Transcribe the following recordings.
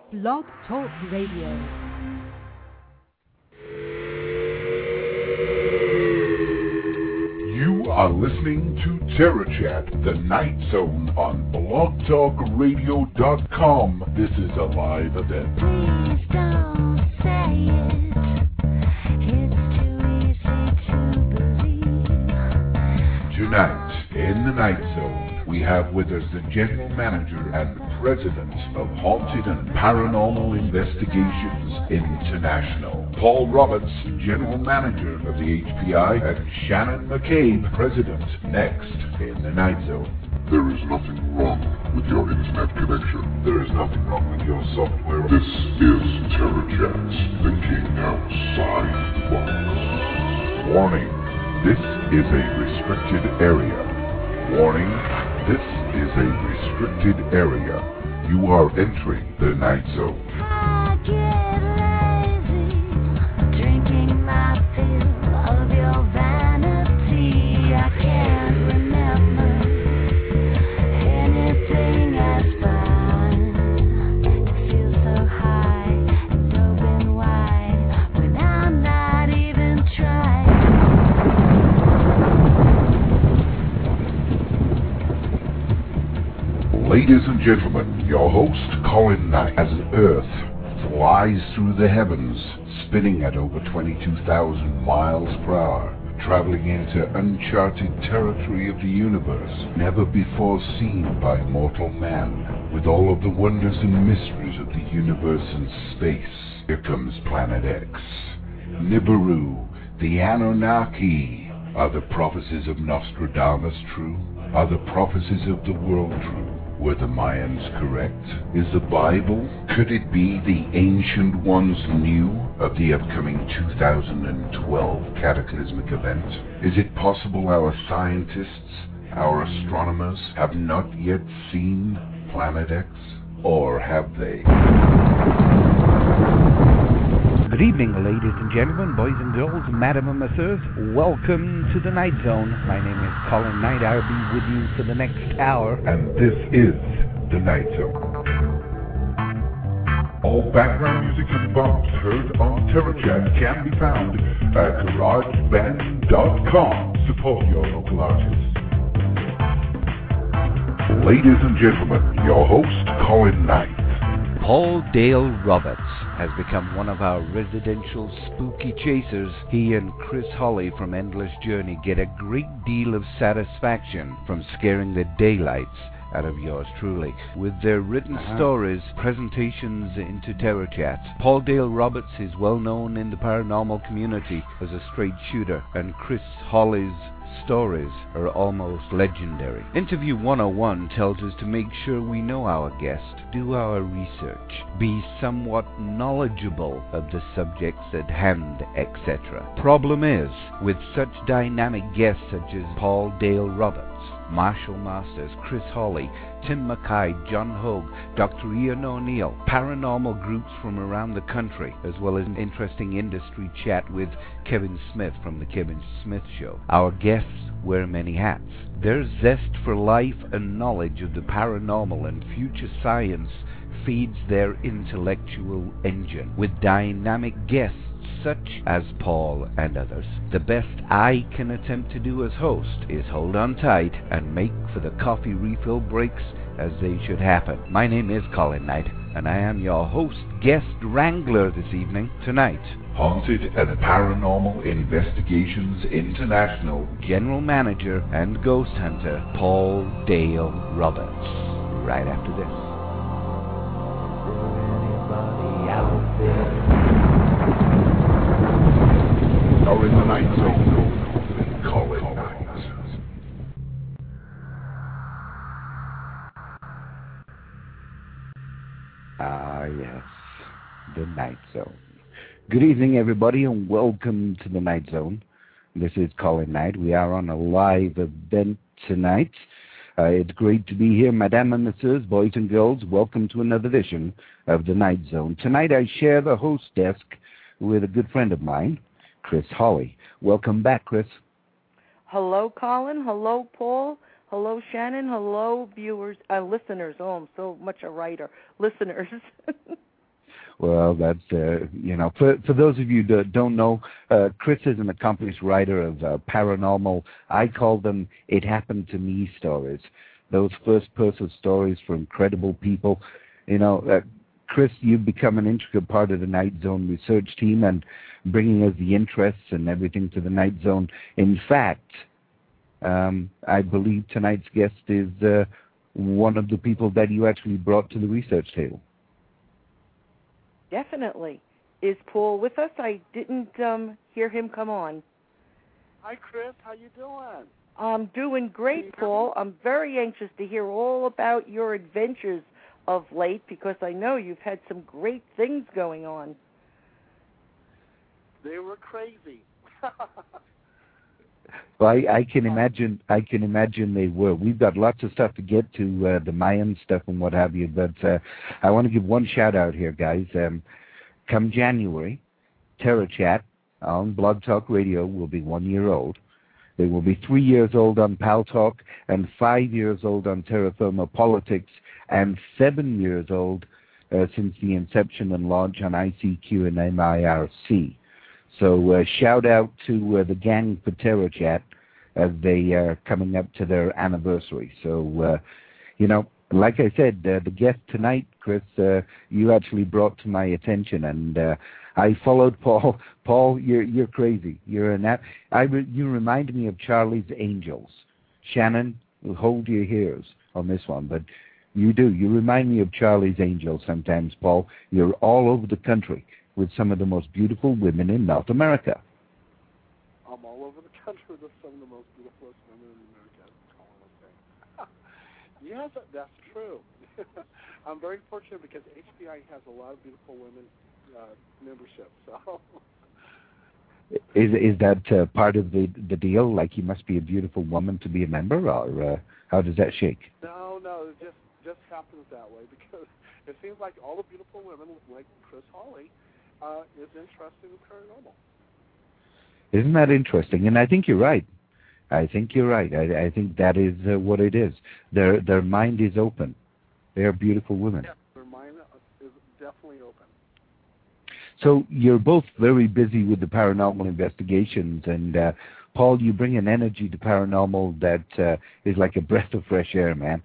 Blog Talk Radio. You are listening to Terror Chat, the Night Zone on blogtalkradio.com. This is a live event. Please don't say it. It's too easy to believe. Tonight, in the Night Zone, we have with us the General Manager and President of Haunted and Paranormal Investigations International, Paul Roberts, General Manager of the HPI, and Shannon McCabe, President. Next, in the Night Zone. There is nothing wrong with your internet connection. There is nothing wrong with your software. This is Terror Chats, the king outside the box. Warning, this is a restricted area. Warning, this is a restricted area. You are entering the Night Zone. I get lazy, drinking my fill of your vanity. I can't remember anything as fun. It feels so high and open wide when I'm not even trying. Ladies and gentlemen, your host, Colin Knight, as Earth flies through the heavens, spinning at over 22,000 miles per hour, traveling into uncharted territory of the universe, never before seen by mortal man, with all of the wonders and mysteries of the universe and space. Here comes Planet X. Nibiru, the Anunnaki. Are the prophecies of Nostradamus true? Are the prophecies of the world true? Were the Mayans correct? Is the Bible? Could it be the ancient ones knew of the upcoming 2012 cataclysmic event? Is it possible our scientists, our astronomers, have not yet seen Planet X? Or have they? Good evening, ladies and gentlemen, boys and girls, madam and messieurs. Welcome to the Night Zone. My name is Colin Knight. I'll be with you for the next hour. And this is the Night Zone. All background music and bumps heard on Terror Chat can be found at GarageBand.com. Support your local artists. Ladies and gentlemen, your host, Colin Knight. Paul Dale Roberts has become one of our residential spooky chasers. He and Chris Holly from Endless Journey get a great deal of satisfaction from scaring the daylights out of yours truly with their written stories, presentations into Terror Chats. Paul Dale Roberts is well known in the paranormal community as a straight shooter, and Chris Holly's stories are almost legendary. Interview 101 tells us to make sure we know our guest, do our research, be somewhat knowledgeable of the subjects at hand, etc. Problem is, with such dynamic guests such as Paul Dale Roberts, Marshall Masters, Chris Hawley, Tim Mackay, John Hogue, Dr. Ian O'Neill, paranormal groups from around the country, as well as an interesting industry chat with Kevin Smith from The Kevin Smith Show. Our guests wear many hats. Their zest for life and knowledge of the paranormal and future science feeds their intellectual engine. With dynamic guests such as Paul and others, the best I can attempt to do as host is hold on tight and make for the coffee refill breaks as they should happen. My name is Colin Knight, and I am your host, guest wrangler this evening. Tonight, Haunted and Paranormal Investigations International General Manager and Ghost Hunter Paul Dale Roberts. Right after this. Anybody out there? Or in the Night Zone, Colin Knight. Ah, yes, the Night Zone. Good evening, everybody, and welcome to the Night Zone. This is Colin Knight. We are on a live event tonight. It's great to be here, madame and messieurs, boys and girls. Welcome to another edition of the Night Zone. Tonight I share the host desk with a good friend of mine, Chris Hawley. Welcome back, Chris. Hello, Colin. Hello, Paul. Hello, Shannon. Hello, viewers, listeners. Oh, I'm so much a writer. Listeners. Well, that's, for those of you that don't know, Chris is an accomplished writer of paranormal, I call them It Happened to Me stories. Those first-person stories from credible people. Chris, you've become an integral part of the Night Zone research team and bringing us the interests and everything to the Night Zone. In fact, I believe tonight's guest is one of the people that you actually brought to the research table. Definitely. Is Paul with us? I didn't hear him come on. Hi, Chris. How you doing? I'm doing great, Paul. I'm very anxious to hear all about your adventures of late because I know you've had some great things going on. They were crazy. Well, I can imagine. I can imagine they were. We've got lots of stuff to get to, the Mayan stuff and what have you. But I want to give one shout out here, guys. Come January, Terror Chat on Blog Talk Radio will be 1 year old. They will be 3 years old on Pal Talk and 5 years old on Terra Firma Politics and 7 years old since the inception and launch on ICQ and MIRC. So shout out to the gang for Terror Chat as they are coming up to their anniversary. So, like I said, the guest tonight, Chris, you actually brought to my attention, and I followed Paul. Paul, you're crazy. You remind me of Charlie's Angels. Shannon, hold your ears on this one, but you do. You remind me of Charlie's Angels sometimes, Paul. You're all over the country with some of the most beautiful women in North America. I'm all over the country with some of the most beautiful women in America. Yes, that's true. I'm very fortunate because HPI has a lot of beautiful women membership. So, is that part of the deal? Like you must be a beautiful woman to be a member, or how does that shake? No, it just happens that way because it seems like all the beautiful women, like Chris Hawley, is interested in paranormal. Isn't that interesting? And I think you're right. I think that is what it is. Their mind is open. They are beautiful women. Yeah, their mind is definitely open. So you're both very busy with the paranormal investigations, and Paul, you bring an energy to paranormal that is like a breath of fresh air, man.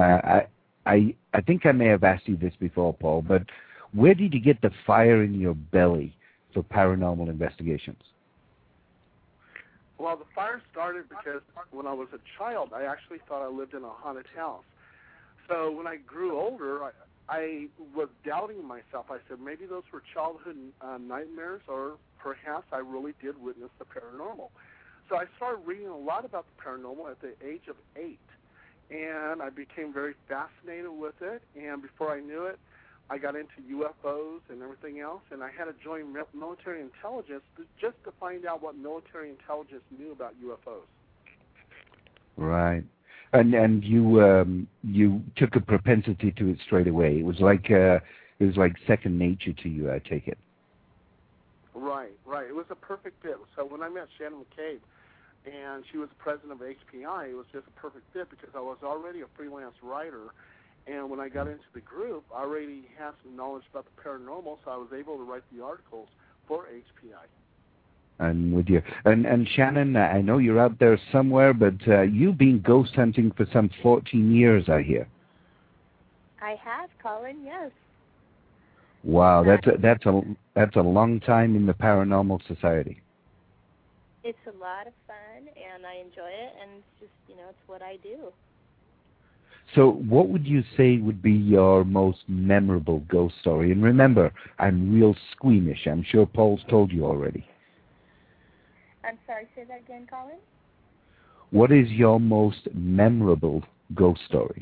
I think I may have asked you this before, Paul, but where did you get the fire in your belly for paranormal investigations? Well, the fire started because when I was a child, I actually thought I lived in a haunted house. So when I grew older, I was doubting myself. I said, maybe those were childhood nightmares, or perhaps I really did witness the paranormal. So I started reading a lot about the paranormal at the age of 8, and I became very fascinated with it, and before I knew it, I got into UFOs and everything else, and I had to join military intelligence just to find out what military intelligence knew about UFOs. Right. And you took a propensity to it straight away. It was like second nature to you, I take it. Right. It was a perfect fit. So when I met Shannon McCabe, and she was the president of HPI, it was just a perfect fit because I was already a freelance writer. And when I got into the group, I already had some knowledge about the paranormal, so I was able to write the articles for HPI. I'm with you. And Shannon, I know you're out there somewhere, but you've been ghost hunting for some 14 years, I hear. I have, Colin, yes. Wow, that's a long time in the paranormal society. It's a lot of fun, and I enjoy it, and it's just, it's what I do. So what would you say would be your most memorable ghost story? And remember, I'm real squeamish. I'm sure Paul's told you already. I'm sorry, say that again, Colin? What is your most memorable ghost story?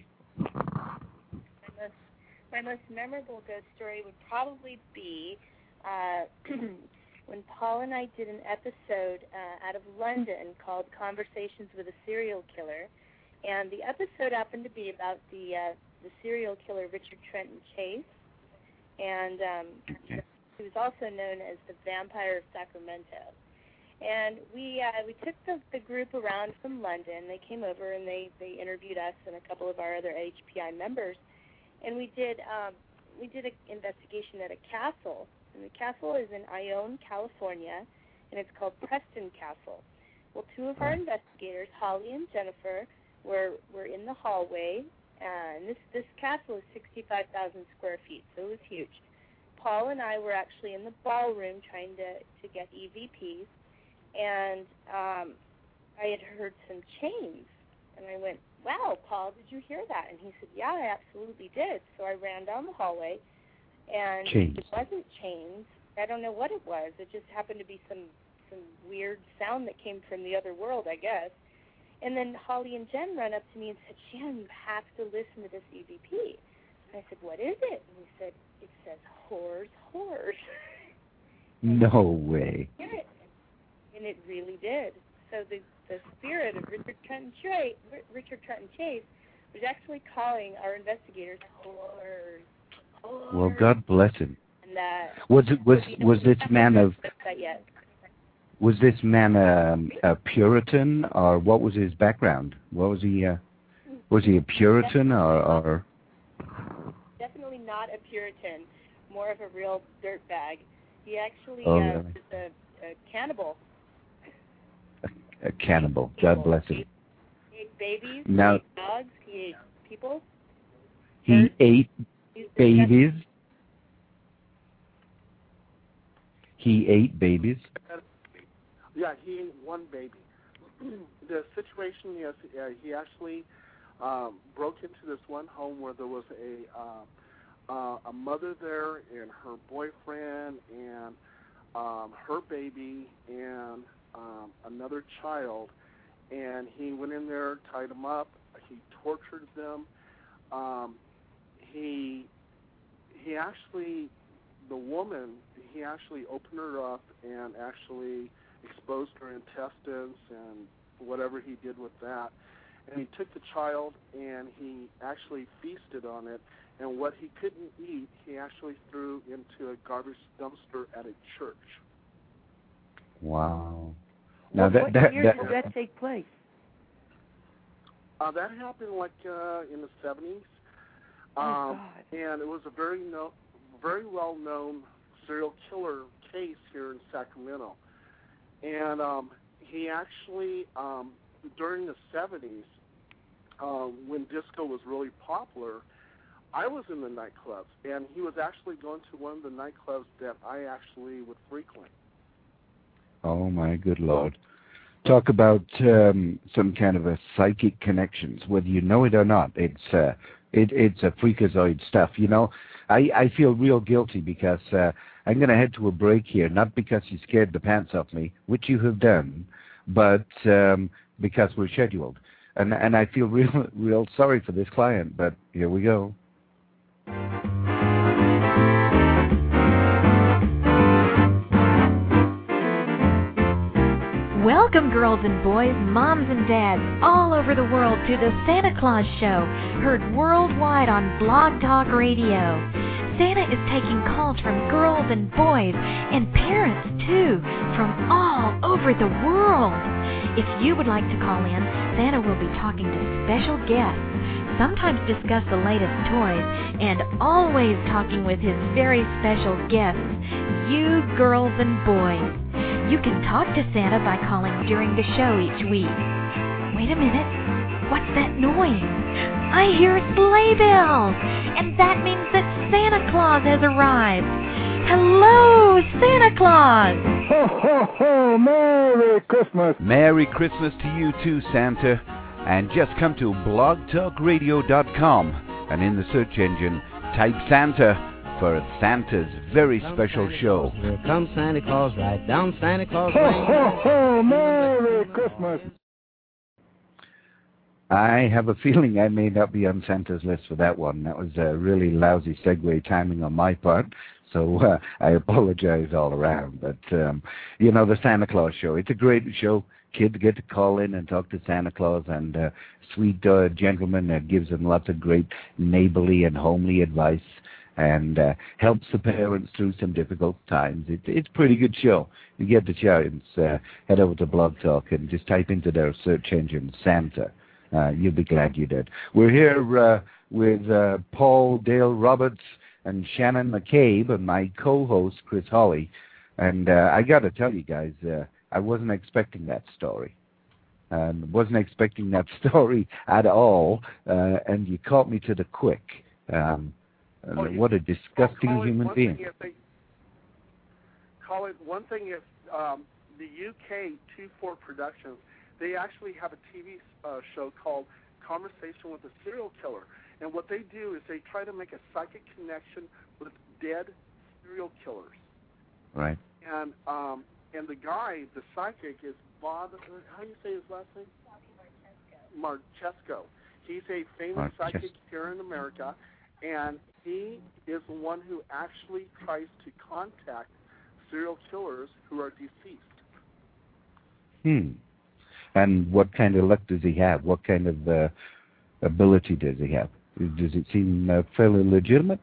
My most memorable ghost story would probably be when Paul and I did an episode out of London called Conversations with a Serial Killer. And the episode happened to be about the serial killer Richard Trenton Chase, and he was also known as the Vampire of Sacramento. And we took the group around from London. They came over and they interviewed us and a couple of our other HPI members, and we did we did an investigation at a castle, and the castle is in Ione, California, and it's called Preston Castle. Well, two of our investigators, Holly and Jennifer, were in the hallway, and this castle is 65,000 square feet, so it was huge. Paul and I were actually in the ballroom trying to get EVPs, and I had heard some chains, and I went, "Wow, Paul, did you hear that?" And he said, "Yeah, I absolutely did." So I ran down the hallway, and Chains. it wasn't chains. I don't know what it was. It just happened to be some weird sound that came from the other world, I guess. And then Holly and Jen ran up to me and said, "Shannon, you have to listen to this EVP." And I said, "What is it?" And he said, "It says whores, whores." No way. Hear it. And it really did. So the spirit of Richard Trenton Chase was actually calling our investigators whores. Well, God bless him. And Was this man a Puritan, or what was his background? What was he? Was he a Puritan or? Definitely not a Puritan. More of a real dirtbag. He actually really? was a cannibal. A cannibal. God bless him. He ate babies. Now, he ate dogs. He ate people. He ate babies. He ate babies. Yeah, he ate one baby. The situation is he actually broke into this one home where there was a mother there and her boyfriend and her baby and another child, and he went in there, tied them up, he tortured them. He actually, the woman, he actually opened her up and actually exposed her intestines and whatever he did with that. And he took the child and he actually feasted on it, and what he couldn't eat, he actually threw into a garbage dumpster at a church. Wow. Now what year did that take place? That happened like in the 70s. And it was a very well-known serial killer case here in Sacramento. And he actually, during the 70s, when disco was really popular, I was in the nightclubs, and he was actually going to one of the nightclubs that I actually would frequent. Oh, my good Lord. Talk about some kind of a psychic connections, whether you know it or not. It's a freakazoid stuff, you know. I feel real guilty because I'm going to head to a break here, not because you scared the pants off me, which you have done, but because we're scheduled. And I feel real sorry for this client, but here we go. Welcome, girls and boys, moms and dads, all over the world to the Santa Claus Show, heard worldwide on Blog Talk Radio. Santa is taking calls from girls and boys, and parents, too, from all over the world. If you would like to call in, Santa will be talking to special guests, sometimes discuss the latest toys, and always talking with his very special guests, you girls and boys. You can talk to Santa by calling during the show each week. Wait a minute. What's that noise? I hear sleigh bells, and that means that Santa Claus has arrived. Hello, Santa Claus! Ho, ho, ho! Merry Christmas! Merry Christmas to you too, Santa. And just come to blogtalkradio.com, and in the search engine, type Santa for Santa's very special show. Here comes Santa Claus, right down Santa Claus Ho, Lane. ho, ho! Merry Christmas! I have a feeling I may not be on Santa's list for that one. That was a really lousy segue timing on my part, so I apologize all around. But, you know, the Santa Claus Show, it's a great show. Kids get to call in and talk to Santa Claus, and sweet gentleman that gives them lots of great neighborly and homely advice and helps the parents through some difficult times. It's a pretty good show. You get the chance, head over to Blog Talk and just type into their search engine Santa. You'll be glad you did. We're here with Paul Dale Roberts, and Shannon McCabe and my co-host, Chris Hawley. And I got to tell you guys, I wasn't expecting that story. Wasn't expecting that story at all, and you caught me to the quick. What a disgusting human being. Colin, one thing is the UK 2-4 Productions, they actually have a TV show called Conversation with a Serial Killer. And what they do is they try to make a psychic connection with dead serial killers. Right. And the guy, the psychic, is Bob, how do you say his last name? Marchesco. He's a famous psychic here in America, and he is the one who actually tries to contact serial killers who are deceased. And what kind of luck does he have? What kind of ability does he have? Does it seem fairly legitimate?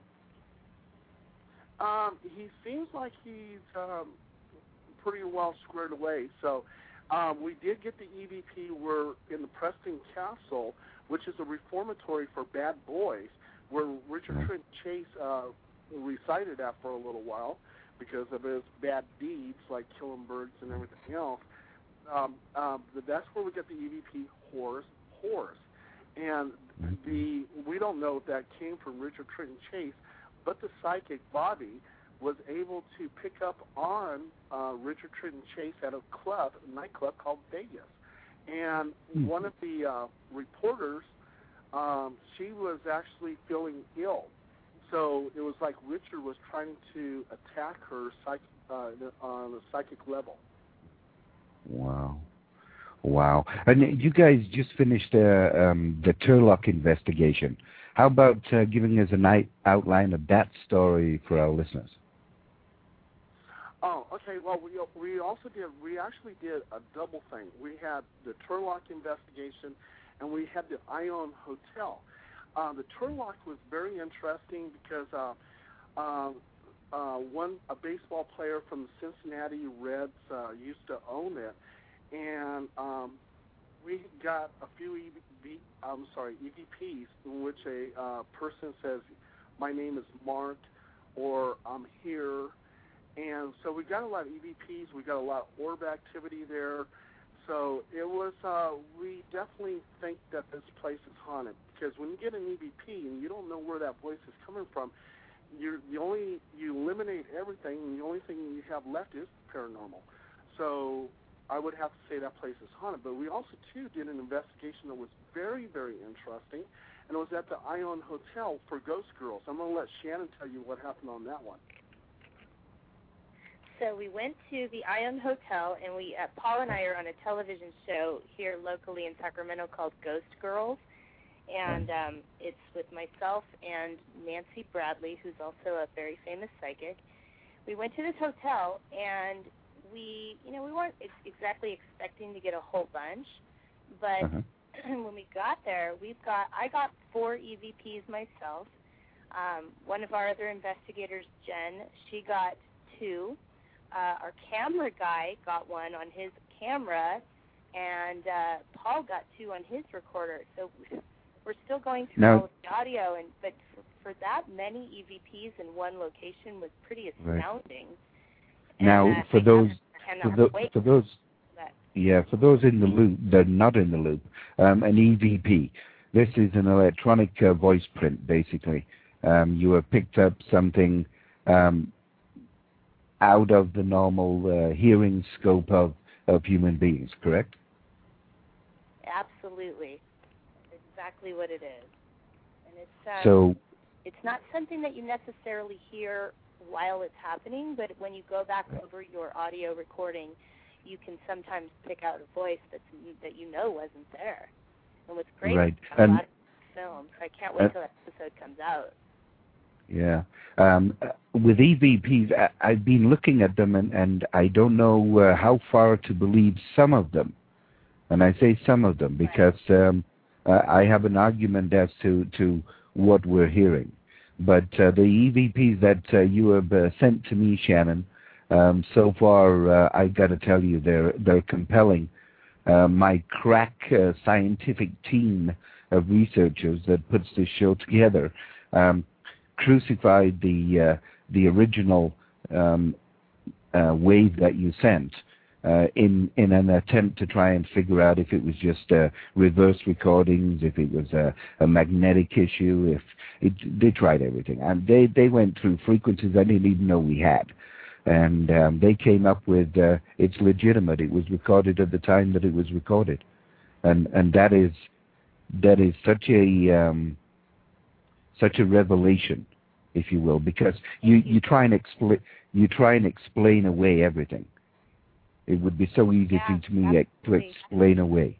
He seems like he's pretty well squared away. So we did get the EVP. We're in the Preston Castle, which is a reformatory for bad boys, where Richard Trenton Chase resided at for a little while because of his bad deeds, like killing birds and everything else. That's where we get the EVP Horrors. And we don't know if that came from Richard Trenton Chase, but the psychic Bobby was able to pick up on Richard Trenton Chase at a nightclub called Vegas. And one of the reporters, she was actually feeling ill. So it was like Richard was trying to attack her on a psychic level. Wow. And you guys just finished the Turlock investigation. How about giving us an outline of that story for our listeners? Oh, okay. Well, we actually did a double thing. We had the Turlock investigation, and we had the Ione Hotel. The Turlock was very interesting because a baseball player from the Cincinnati Reds used to own it, and we got a few EVPs in which a person says, "My name is Mark," or "I'm here." And so we got a lot of EVPs. We got a lot of orb activity there. So it was, we definitely think that this place is haunted, because when you get an EVP and you don't know where that voice is coming from, you eliminate everything, and the only thing you have left is paranormal. So I would have to say that place is haunted. But we also, too, did an investigation that was very, very interesting, and it was at the Ione Hotel for Ghost Girls. I'm going to let Shannon tell you what happened on that one. So we went to the Ione Hotel, and Paul and I are on a television show here locally in Sacramento called Ghost Girls, and it's with myself and Nancy Bradley, who's also a very famous psychic. We went to this hotel, and we weren't exactly expecting to get a whole bunch, but when we got there, I got 4 EVPs myself. One of our other investigators, Jen, she got 2. Our camera guy got 1 on his camera, and Paul got 2 on his recorder. So we're still going through all of the audio, but for that many EVPs in one location was pretty astounding. Right. Now, for those in the loop, they're not in the loop. An EVP. This is an electronic voice print, basically. You have picked up something out of the normal hearing scope of human beings, correct? Absolutely. That's exactly what it is. And it's not something that you necessarily hear while it's happening, but when you go back over your audio recording, you can sometimes pick out a voice that wasn't there. And what's great is a lot of films. I can't wait till that episode comes out. Yeah. With EVPs, I've been looking at them, and I don't know how far to believe some of them. And I say some of them because I have an argument as to what we're hearing. But the EVPs that you have sent to me, Shannon, so far, I got to tell you, they're compelling. My crack scientific team of researchers that puts this show together, crucified the original wave that you sent in an attempt to try and figure out if it was just reverse recordings, if it was a magnetic issue, they tried everything, and they went through frequencies I didn't even know we had, and they came up with it's legitimate. It was recorded at the time that it was recorded, and that is such a revelation, if you will, because you try and explain away everything. It would be so easy to me to explain away.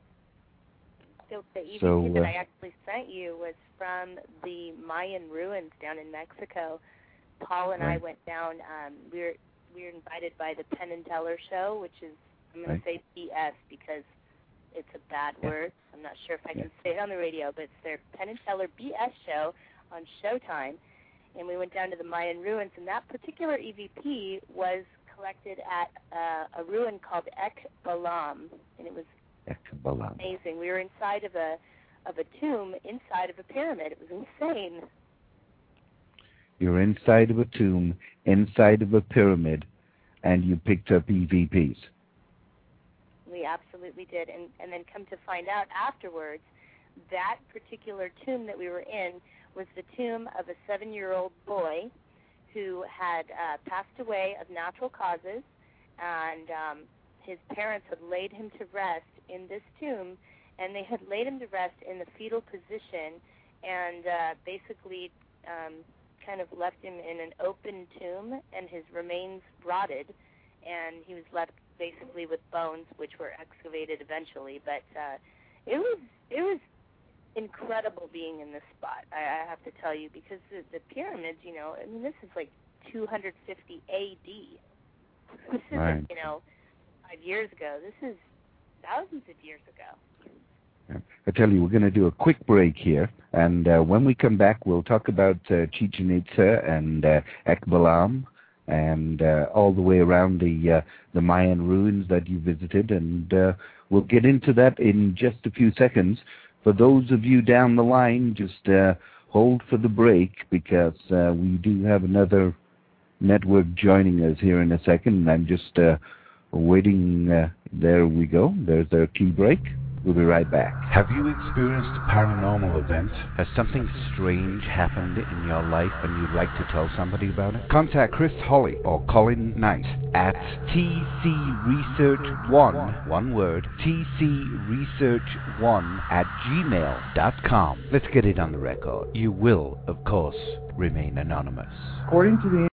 So the EVP that I actually sent you was from the Mayan ruins down in Mexico. Paul and I went down. We were invited by the Penn and Teller show, which is, I'm going to say BS because it's a bad word. I'm not sure if I can say it on the radio, but it's their Penn and Teller BS show on Showtime. And we went down to the Mayan ruins, and that particular EVP was collected at a ruin called Ekbalam, and it was amazing. We were inside of a tomb, inside of a pyramid. It was insane. You're inside of a tomb, inside of a pyramid, and you picked up EVPs. We absolutely did, and then come to find out afterwards, that particular tomb that we were in was the tomb of a 7-year-old boy who had passed away of natural causes, and his parents had laid him to rest in this tomb, and they had laid him to rest in the fetal position and basically kind of left him in an open tomb, and his remains rotted, and he was left basically with bones, which were excavated eventually. But it was incredible being in this spot, I have to tell you, because the pyramids, you know, I mean, this is like 250 A.D. This isn't, 5 years ago. This is thousands of years ago. I tell you, we're going to do a quick break here, and when we come back, we'll talk about Chichen Itza and Ekbalam and all the way around the Mayan ruins that you visited, and we'll get into that in just a few seconds. For those of you down the line, just hold for the break, because we do have another network joining us here in a second, and I'm just waiting. There we go. There's their key break. We'll be right back. Have you experienced a paranormal event? Has something strange happened in your life and you'd like to tell somebody about it? Contact Chris Holly or Colin Knight at tcresearch1, one word, tcresearch1@gmail.com. Let's get it on the record. You will, of course, remain anonymous. According to the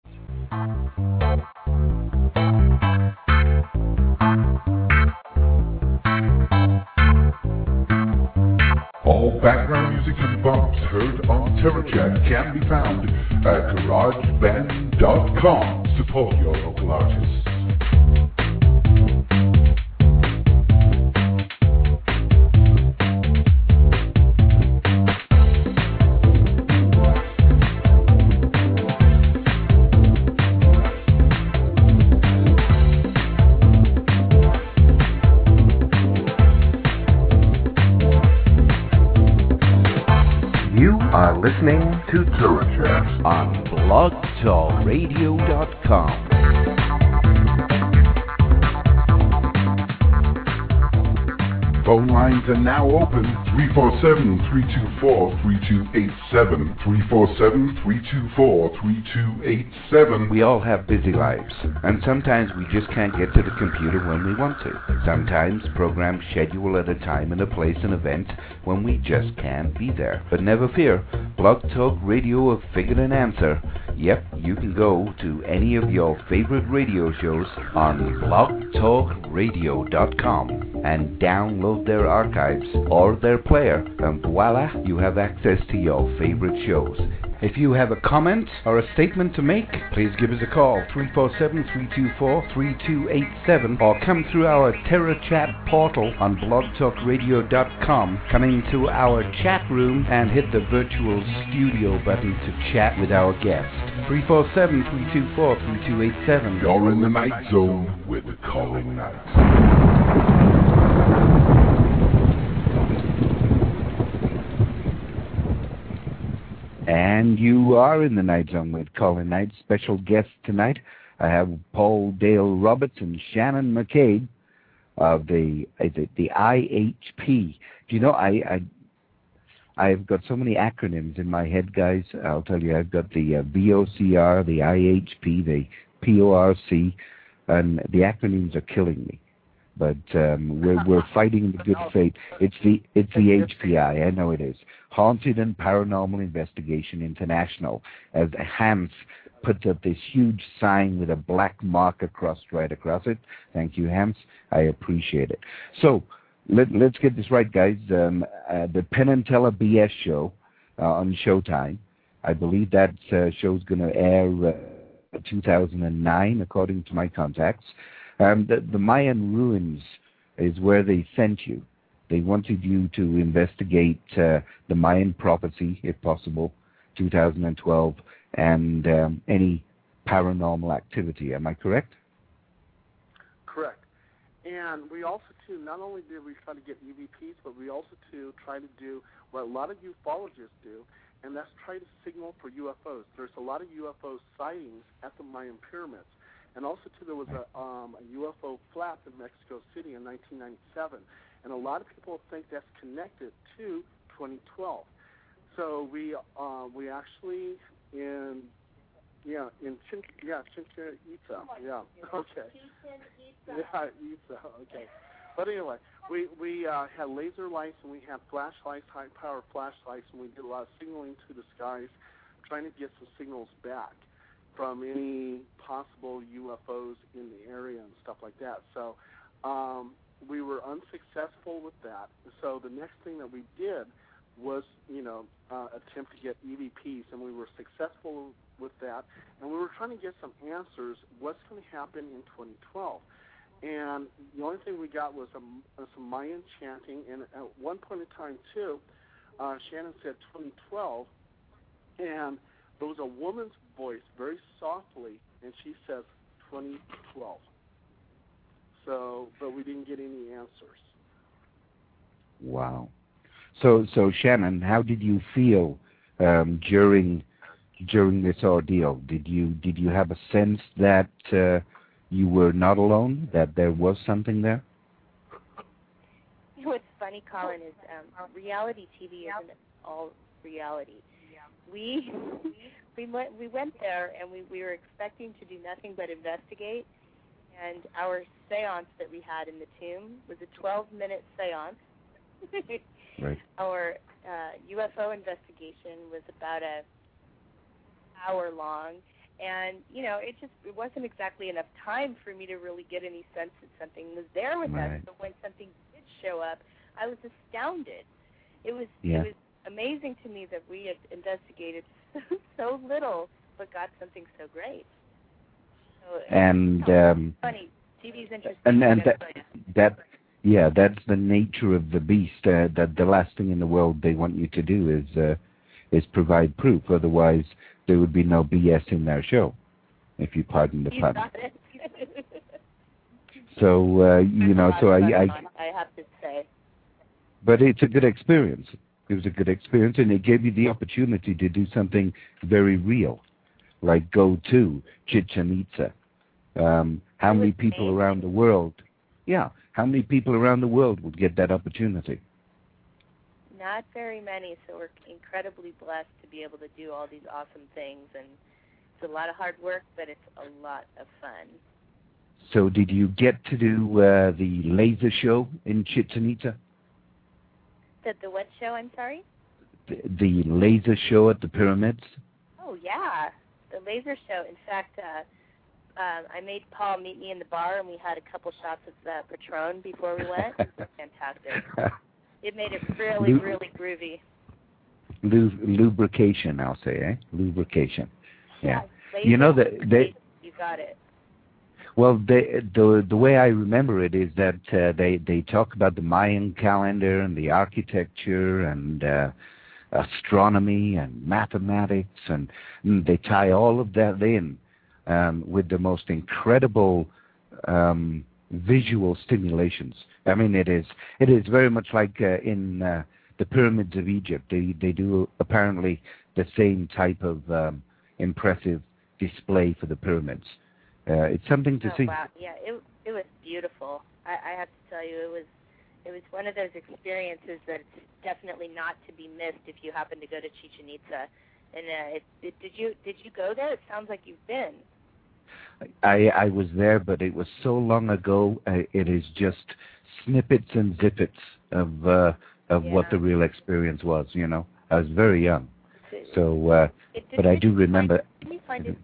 All background music and bumps heard on TerraChat can be found at GarageBand.com. Support your local artists. Listening to TerraChat on BlogTalkRadio.com. Phone lines are now open. 347-324-3287. 347-324-3287. We all have busy lives, and sometimes we just can't get to the computer when we want to. Sometimes programs schedule at a time and a place and event when we just can't be there. But never fear, Blog Talk Radio have figured an answer. Yep, you can go to any of your favorite radio shows on blogtalkradio.com and download their archives or their player, and voila, you have access to your favorite shows. If you have a comment or a statement to make, please give us a call, 347-324-3287, or come through our TerraChat portal on blogtalkradio.com, come into our chat room and hit the virtual studio button to chat with our guest. 347-324-3287. You're in the night zone with Colin Knight. And you are in the Night Zone with Colin Knight. Special guest tonight, I have Paul Dale Roberts and Shannon McCabe of the IHP. Do you know, I've got so many acronyms in my head, guys. I'll tell you, I've got the VOCR, the IHP, the PORC, and the acronyms are killing me. But we're fighting the good faith. It's the HPI. I know it is. Haunted and Paranormal Investigation International. As Hans puts up this huge sign with a black marker right across it. Thank you, Hans. I appreciate it. So let's get this right, guys. The Penn and Teller BS show on Showtime. I believe that show's going to air 2009, according to my contacts. The Mayan ruins is where they sent you. They wanted you to investigate the Mayan prophecy, if possible, 2012, and any paranormal activity. Am I correct? Correct. And we also, too, not only did we try to get EVPs, but we also, too, try to do what a lot of ufologists do, and that's try to signal for UFOs. There's a lot of UFO sightings at the Mayan pyramids. And also, too, there was a UFO flap in Mexico City in 1997. And a lot of people think that's connected to 2012. So we actually Chichen Itza. Yeah. Okay. Yeah, Itza. Okay. But anyway, we had laser lights and we had flashlights, high-power flashlights, and we did a lot of signaling to the skies, trying to get some signals back from any possible UFOs in the area and stuff like that. So we were unsuccessful with that. So the next thing that we did was, attempt to get EVPs, and we were successful with that. And we were trying to get some answers, what's going to happen in 2012. And the only thing we got was some Mayan chanting. And at one point in time, too, Shannon said 2012, and there was a woman's voice very softly, and she says 2012. So, but we didn't get any answers. Wow. So Shannon, how did you feel during this ordeal? Did you have a sense that you were not alone, that there was something there? What's funny, Colin, is reality TV isn't all reality. We went there and we were expecting to do nothing but investigate, and our seance that we had in the tomb was a 12-minute seance. Right. Our UFO investigation was about an hour long, and it wasn't exactly enough time for me to really get any sense that something was there with us. But when something did show up, I was astounded. It was amazing to me that we had investigated so little, but got something so great. So, and funny, TV's interesting. And that's the nature of the beast. That the last thing in the world they want you to do is provide proof. Otherwise, there would be no BS in their show, if you pardon the pun. So I have to say. But it's a good experience. It was a good experience, and it gave you the opportunity to do something very real, like go to Chichen Itza. How many people around the world? Yeah, how many people around the world would get that opportunity? Not very many, so we're incredibly blessed to be able to do all these awesome things, and it's a lot of hard work, but it's a lot of fun. So did you get to do the laser show in Chichen Itza? The what show, I'm sorry? The laser show at the pyramids? Oh, yeah, the laser show. In fact, I made Paul meet me in the bar, and we had a couple shots of Patron before we went. It was fantastic. It made it really, really groovy. Lubrication, I'll say, eh? Lubrication. Yeah. You got it. Well, the way I remember it is that they talk about the Mayan calendar and the architecture and astronomy and mathematics, and they tie all of that in with the most incredible visual stimulations. I mean, it is very much like in the pyramids of Egypt. They do apparently the same type of impressive display for the pyramids. It's something to see. Wow, yeah, it was beautiful. I have to tell you, it was one of those experiences that's definitely not to be missed if you happen to go to Chichen Itza. And did you go there? It sounds like you've been. I was there, but it was so long ago. It is just snippets and zippets of what the real experience was. You know, I was very young, so but I do remember. Did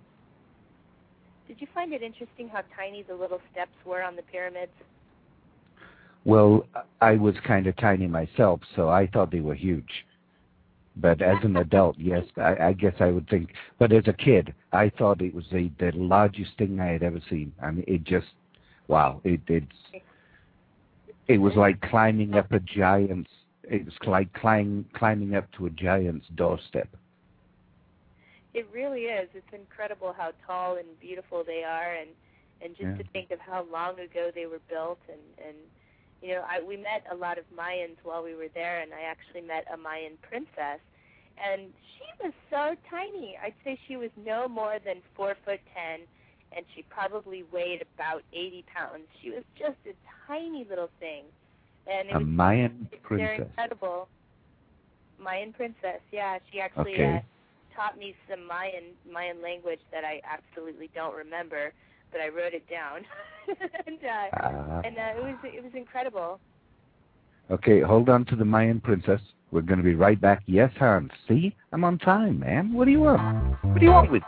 you find it interesting how tiny the little steps were on the pyramids? Well, I was kind of tiny myself, so I thought they were huge. But as an adult, yes, I guess I would think. But as a kid, I thought it was the largest thing I had ever seen. I mean, it just, wow, it was like climbing up a giant's. It was like climbing up to a giant's doorstep. It really is. It's incredible how tall and beautiful they are, and just to think of how long ago they were built, and you know, we met a lot of Mayans while we were there, and I actually met a Mayan princess, and she was so tiny. I'd say she was no more than 4'10", and she probably weighed about 80 pounds. She was just a tiny little thing, and it was Mayan princess. They're incredible. Mayan princess, yeah. She actually taught me some Mayan language that I absolutely don't remember, but I wrote it down, and it was incredible. Okay, hold on to the Mayan princess. We're going to be right back. Yes, Hans. See, I'm on time, man. What do you want? What do you want with?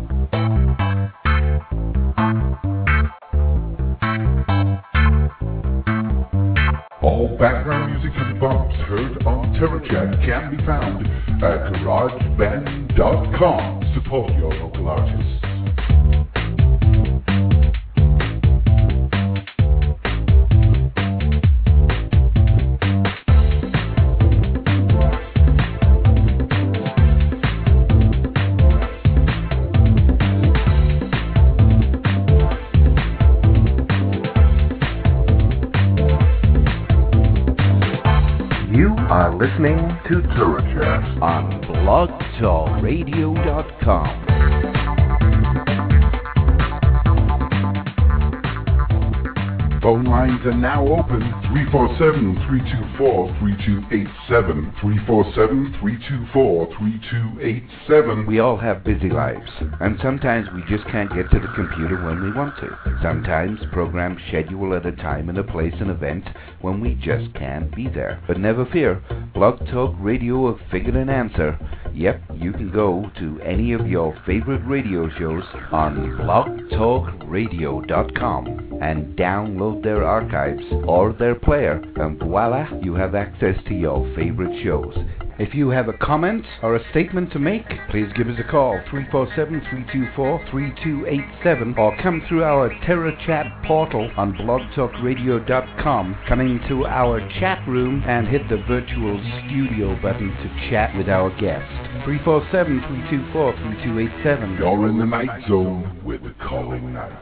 All background music and bumps heard on TerraChat can be found at GarageBand.com. Support your local artists. Listening to TerraChat on BlogTalkRadio.com. Phone lines are now open. 347-324-3287. 347-324-3287. We all have busy lives, and sometimes we just can't get to the computer when we want to. Sometimes programs schedule at a time and a place and event when we just can't be there. But never fear, Blog Talk Radio have figured an answer. Yep, you can go to any of your favorite radio shows on blogtalkradio.com and download their archives or their player, and voila, you have access to your favorite shows. If you have a comment or a statement to make, please give us a call, 347-324-3287, or come through our TerraChat portal on blogtalkradio.com, come into our chat room and hit the virtual studio button to chat with our guest. 347-324-3287. You're in the Night Zone with Colin Knight.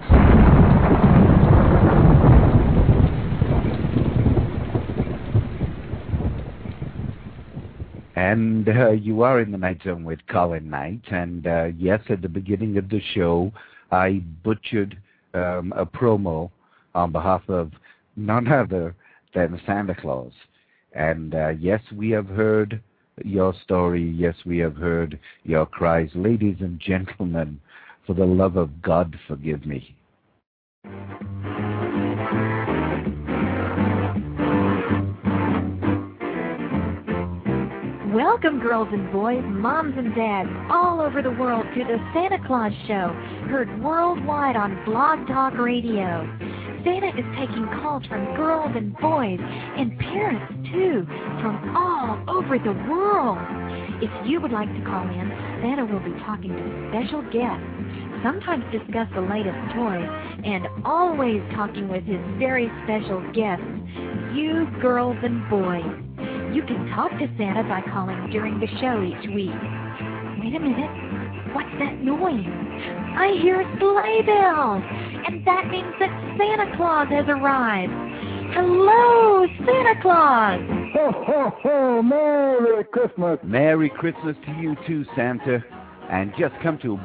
And you are in the Night Zone with Colin Knight. And yes, at the beginning of the show, I butchered a promo on behalf of none other than Santa Claus. And yes, we have heard your story. Yes, we have heard your cries. Ladies and gentlemen, for the love of God, forgive me. Welcome, girls and boys, moms and dads, all over the world to the Santa Claus Show, heard worldwide on Blog Talk Radio. Santa is taking calls from girls and boys, and parents, too, from all over the world. If you would like to call in, Santa will be talking to special guests, sometimes discuss the latest toys, and always talking with his very special guests, you girls and boys. You can talk to Santa by calling during the show each week. Wait a minute. What's that noise? I hear sleigh bells, and that means that Santa Claus has arrived. Hello, Santa Claus. Ho, ho, ho! Merry Christmas! Merry Christmas to you too, Santa. And just come to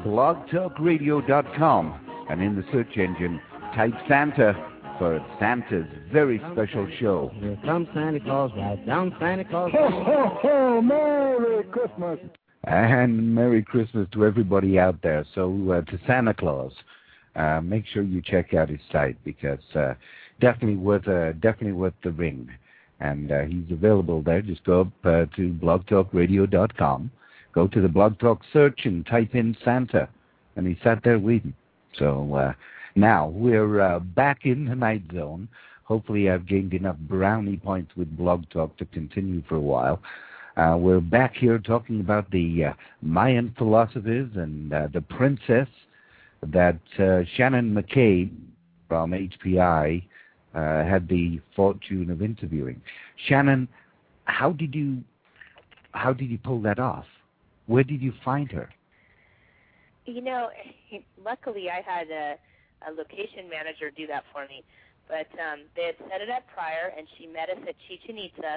blogtalkradio.com and in the search engine, type Santa for Santa's very special show. Here comes Santa Claus, right down Santa Claus. Ho, ho, ho! Merry Christmas! And Merry Christmas to everybody out there. So to Santa Claus, make sure you check out his site because definitely worth the ring. And he's available there. Just go up to blogtalkradio.com. Go to the Blog Talk search and type in Santa. And he sat there waiting. So now we're back in the Night Zone. Hopefully I've gained enough brownie points with Blog Talk to continue for a while. We're back here talking about the Mayan philosophers and the princess that Shannon McCabe from HPI had the fortune of interviewing. Shannon, how did you pull that off? Where did you find her? You know, luckily I had a location manager do that for me. But they had set it up prior, and she met us at Chichen Itza,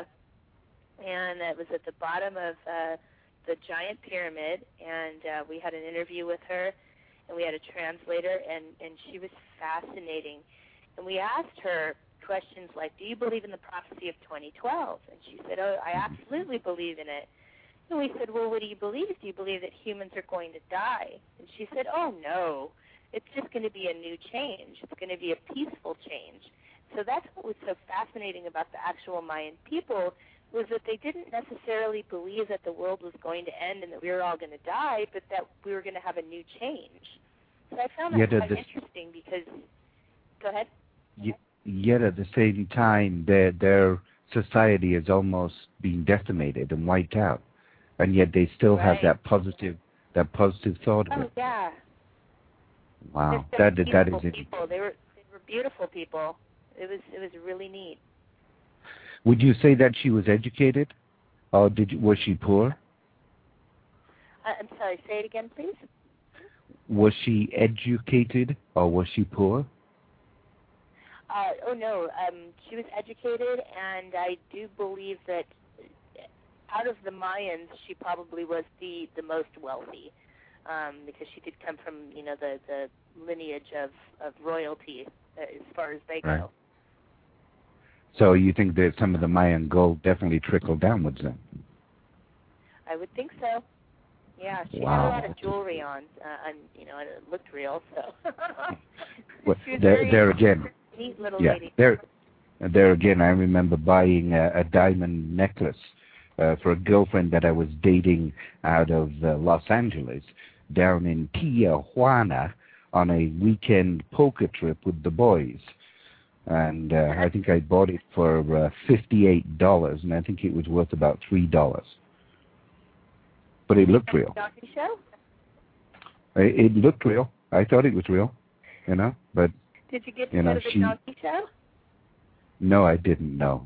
and it was at the bottom of the giant pyramid, and we had an interview with her, and we had a translator, and she was fascinating. And we asked her questions like, do you believe in the prophecy of 2012? And she said, oh, I absolutely believe in it. And we said, well, what do you believe? Do you believe that humans are going to die? And she said, oh, no. It's just going to be a new change. It's going to be a peaceful change. So that's what was so fascinating about the actual Mayan people, was that they didn't necessarily believe that the world was going to end and that we were all going to die, but that we were going to have a new change. So I found that quite interesting because, go ahead. Yet at the same time, their society is almost being decimated and wiped out, and yet they still have that positive thought of it. Oh yeah. Wow, that is people. They were beautiful people. It was really neat. Would you say that she was educated, or was she poor? I'm sorry. Say it again, please. Was she educated, or was she poor? Oh no, she was educated, and I do believe that out of the Mayans, she probably was the most wealthy, because she did come from the lineage of royalty as far as they go. So you think that some of the Mayan gold definitely trickled downwards then? I would think so. Yeah, she had a lot of jewelry on, and it looked real. So. Well, there again. Neat little lady. There again, I remember buying a diamond necklace for a girlfriend that I was dating out of Los Angeles, down in Tijuana on a weekend poker trip with the boys. And I think I bought it for $58, and I think it was worth about $3. But it looked real. Donkey show? It looked real. I thought it was real, but... Did you get to go to the donkey show? No, I didn't. No.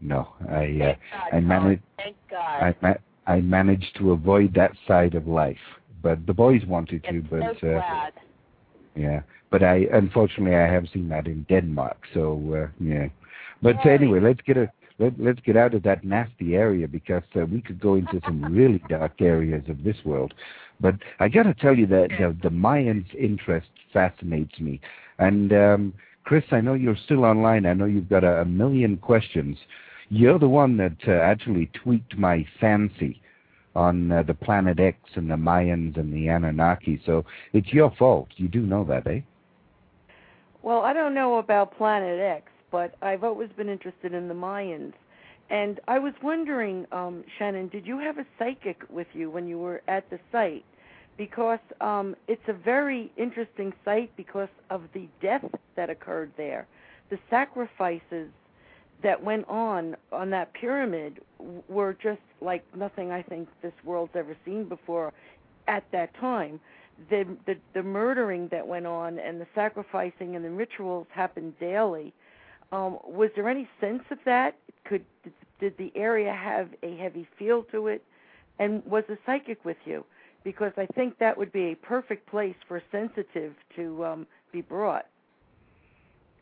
I managed. Thank God. I managed to avoid that side of life, but the boys wanted to. So glad. Yeah, but unfortunately I have seen that in Denmark. So yeah. But anyway, let's get out of that nasty area because we could go into some really dark areas of this world. But I got to tell you that the Mayans' interest fascinates me. And Chris, I know you're still online. I know you've got a million questions. You're the one that actually tweaked my fancy on the Planet X and the Mayans and the Anunnaki. So it's your fault. You do know that, eh? Well, I don't know about Planet X, but I've always been interested in the Mayans. And I was wondering, Shannon, did you have a psychic with you when you were at the site? Because it's a very interesting site because of the death that occurred there. The sacrifices that went on that pyramid were just like nothing I think this world's ever seen before at that time. The murdering that went on and the sacrificing and the rituals happened daily. Was there any sense of that? Did the area have a heavy feel to it? And was a psychic with you? Because I think that would be a perfect place for a sensitive to be brought.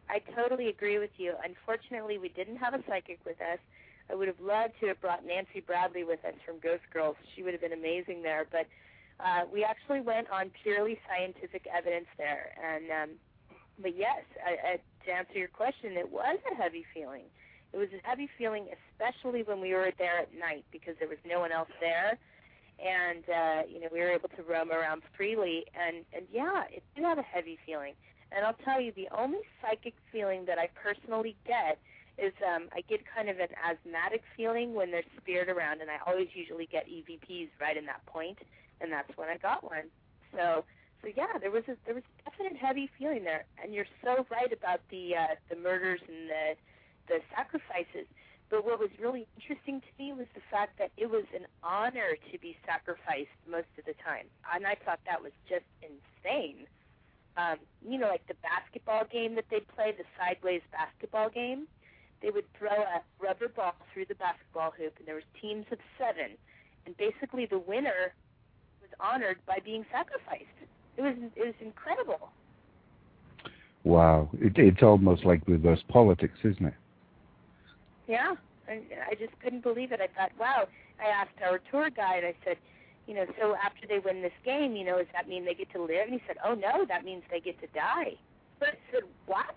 I totally agree with you. Unfortunately, we didn't have a psychic with us. I would have loved to have brought Nancy Bradley with us from Ghost Girls. She would have been amazing there. But we actually went on purely scientific evidence there. And but yes, to answer your question, it was a heavy feeling. It was a heavy feeling, especially when we were there at night because there was no one else there. And, we were able to roam around freely. And yeah, it did have a heavy feeling. And I'll tell you, the only psychic feeling that I personally get is I get kind of an asthmatic feeling when there's spirit around, and I always usually get EVPs right in that point, and that's when I got one. So yeah, there was definite heavy feeling there. And you're so right about the murders and the sacrifices. But what was really interesting to me was the fact that it was an honor to be sacrificed most of the time. And I thought that was just insane. Like the basketball game that they'd play, the sideways basketball game, they would throw a rubber ball through the basketball hoop, and there was teams of 7. And basically the winner was honored by being sacrificed. It was incredible. Wow. It's almost like reverse politics, isn't it? Yeah, I just couldn't believe it. I thought, wow. I asked our tour guide, I said, so after they win this game, does that mean they get to live? And he said, oh, no, that means they get to die. But I said, what?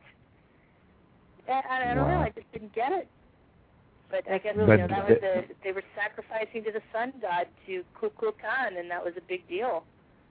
I don't know. I just didn't get it. But I guess, they were sacrificing to the sun god, to Kukulkan, and that was a big deal.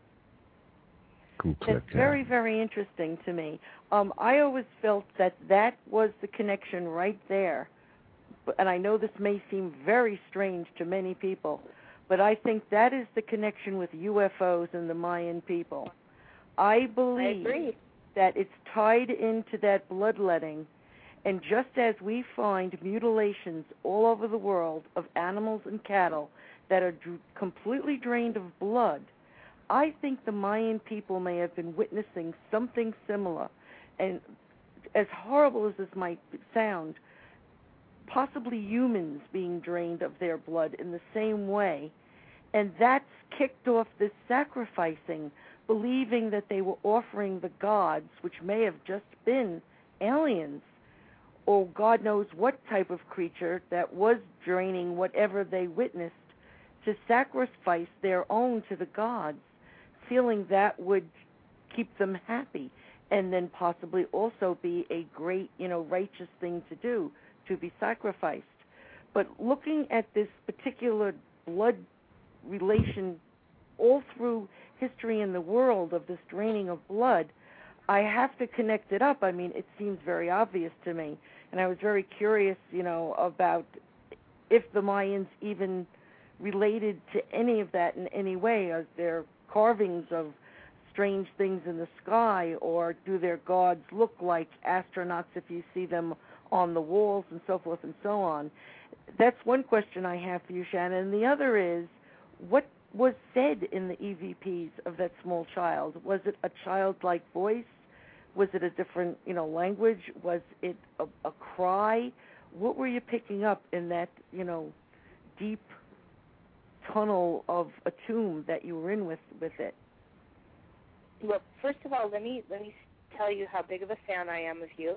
It's very, very interesting to me. I always felt that was the connection right there. And I know this may seem very strange to many people, but I think that is the connection with UFOs and the Mayan people. I believe that it's tied into that bloodletting, and just as we find mutilations all over the world of animals and cattle that are completely drained of blood, I think the Mayan people may have been witnessing something similar. And as horrible as this might sound, possibly humans being drained of their blood in the same way. And that's kicked off this sacrificing, believing that they were offering the gods, which may have just been aliens, or God knows what type of creature that was draining whatever they witnessed, to sacrifice their own to the gods, feeling that would keep them happy, and then possibly also be a great, righteous thing to do, to be sacrificed. But looking at this particular blood relation all through history in the world of this draining of blood, I have to connect it up. I mean, it seems very obvious to me. And I was very curious, about if the Mayans even related to any of that in any way. Are there carvings of strange things in the sky, or do their gods look like astronauts if you see them on the walls and so forth and so on? That's one question I have for you, Shannon. And the other is, what was said in the EVPs of that small child? Was it a childlike voice? Was it a different, language? Was it a cry? What were you picking up in that, deep tunnel of a tomb that you were in with it? Well, first of all, let me tell you how big of a fan I am of you.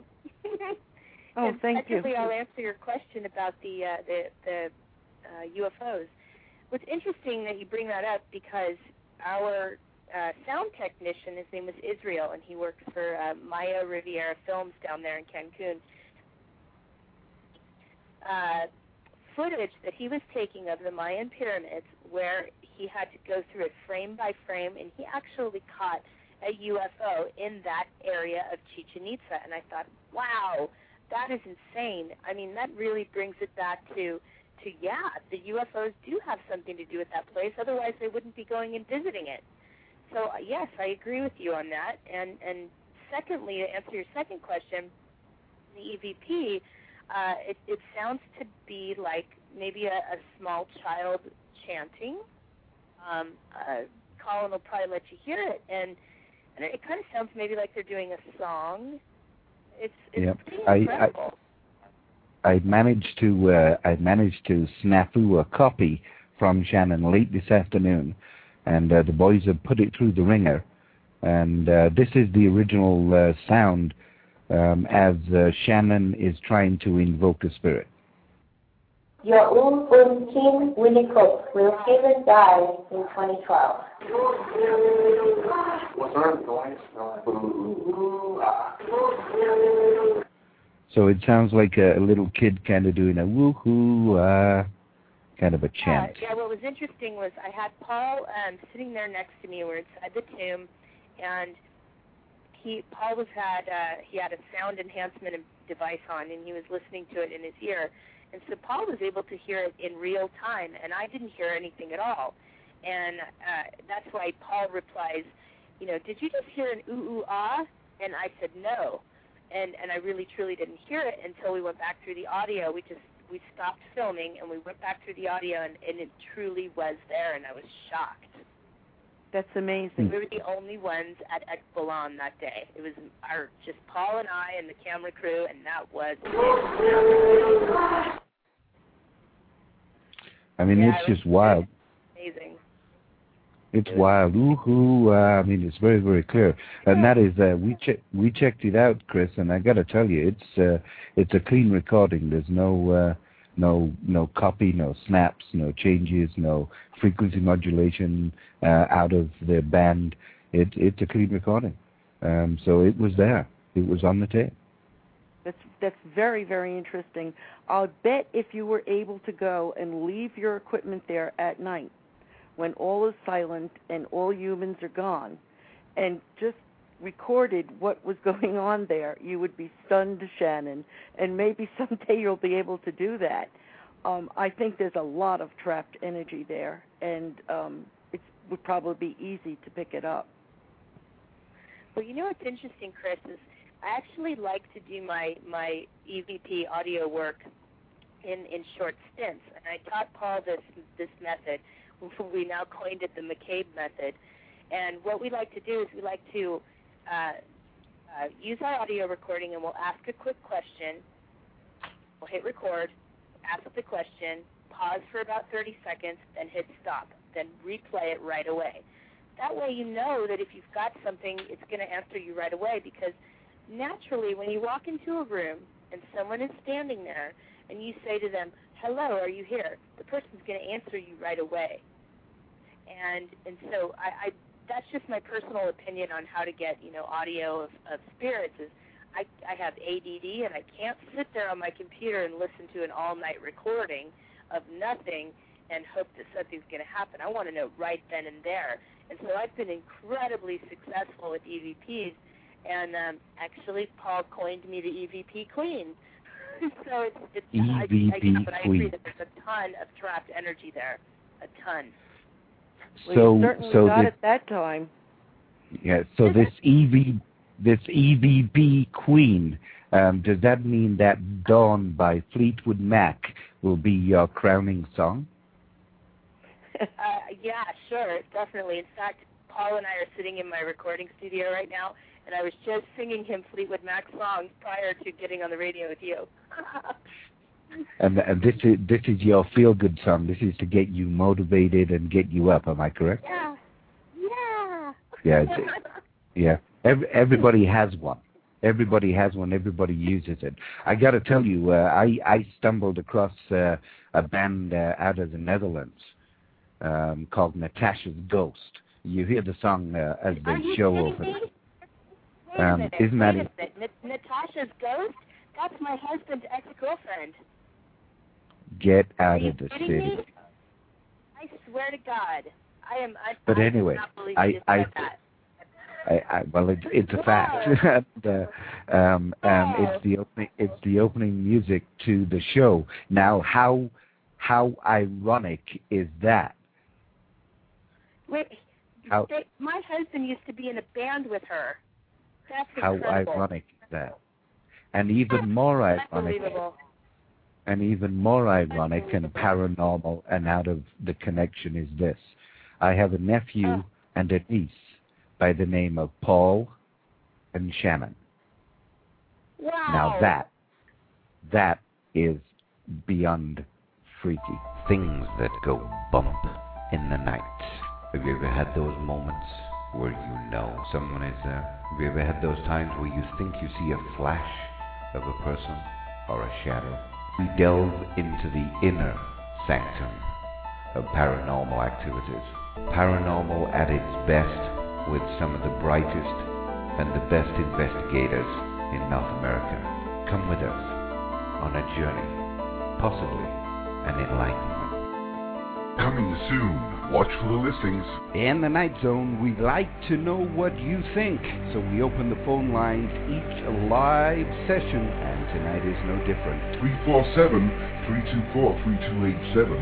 Oh, thank you. I'll answer your question about the UFOs. What's interesting that you bring that up, because our sound technician, his name was Israel, and he works for Maya Riviera Films down there in Cancun. Footage that he was taking of the Mayan pyramids, where he had to go through it frame by frame, and he actually caught a UFO in that area of Chichen Itza. And I thought, wow, that is insane. I mean, that really brings it back to the UFOs do have something to do with that place. Otherwise, they wouldn't be going and visiting it. So, yes, I agree with you on that. And secondly, to answer your second question, the EVP, it sounds to be like maybe a small child chanting. Colin will probably let you hear it, and it kind of sounds maybe like they're doing a song. It's pretty incredible. I managed to snafu a copy from Shannon late this afternoon, and the boys have put it through the ringer. And this is the original sound as Shannon is trying to invoke a spirit. Your own King Winnie Cook will live and die in 2012. So it sounds like a little kid kind of doing a woohoo, kind of a chant. Yeah, what was interesting was I had Paul sitting there next to me. We're inside the tomb, and Paul had a sound enhancement device on, and he was listening to it in his ear. And so Paul was able to hear it in real time, and I didn't hear anything at all. And that's why Paul replies, did you just hear an ooh, ooh, ah? And I said, no. And I really, truly didn't hear it until we went back through the audio. We stopped filming, and we went back through the audio, and it truly was there, and I was shocked. That's amazing. We were the only ones at Ekbalan that day. It was just Paul and I and the camera crew, and that was I mean, it's just wild. Amazing. It's wild. Ooh, I mean, it's very, very clear. And that is, we checked it out, Chris, and I got to tell you, it's a clean recording. There's no copy, no snaps, no changes, no frequency modulation out of the band. It's a clean recording. So it was there. It was on the tape. That's very, very interesting. I'll bet if you were able to go and leave your equipment there at night when all is silent and all humans are gone and just recorded what was going on there, you would be stunned, Shannon, and maybe someday you'll be able to do that. I think there's a lot of trapped energy there, and it would probably be easy to pick it up. Well, what's interesting, Chris, is I actually like to do my EVP audio work in short stints, and I taught Paul this method. We now coined it the McCabe method, and what we like to do is we like to use our audio recording, and we'll ask a quick question. We'll hit record, ask the question, pause for about 30 seconds, then hit stop, then replay it right away. That way you know that if you've got something, it's going to answer you right away, because naturally when you walk into a room and someone is standing there and you say to them, hello, are you here? The person's going to answer you right away. And so I that's just my personal opinion on how to get, audio of spirits is I have ADD, and I can't sit there on my computer and listen to an all-night recording of nothing and hope that something's going to happen. I want to know right then and there. And so I've been incredibly successful with EVPs, and actually Paul coined me the EVP Queen. So it's EVP but I Queen. agree that there's a ton of trapped energy there, a ton. Well, you certainly got it that time. Yeah. So this EVP Queen, does that mean that Dawn by Fleetwood Mac will be your crowning song? Yeah, sure, definitely. In fact, Paul and I are sitting in my recording studio right now, and I was just singing him Fleetwood Mac songs prior to getting on the radio with you. And this is your feel-good song. This is to get you motivated and get you up. Am I correct? Yeah. Yeah. Yeah. Everybody has one. Everybody has one. Everybody uses it. I got to tell you, I stumbled across a band out of the Netherlands called Natasha's Ghost. You hear the song as they show over. Isn't that it? Natasha's Ghost? That's my husband's ex-girlfriend. Get out of the city. Me? I swear to God, But anyway, well, it's a fact. It's the opening music to the show. Now, how ironic is that? Wait, my husband used to be in a band with her. That's incredible. How ironic is that? And even more ironic. And even more ironic and paranormal and out of the connection is this. I have a nephew and a niece by the name of Paul and Shannon. Wow. Now that is beyond freaky. Things that go bump in the night. Have you ever had those moments where you know someone is there? Have you ever had those times where you think you see a flash of a person or a shadow? We delve into the inner sanctum of paranormal activities. Paranormal at its best, with some of the brightest and the best investigators in North America. Come with us on a journey, possibly an enlightenment. Coming soon. Watch for the listings. In the Night Zone, we like to know what you think, so we open the phone lines each live session, and tonight is no different. 347-324-3287.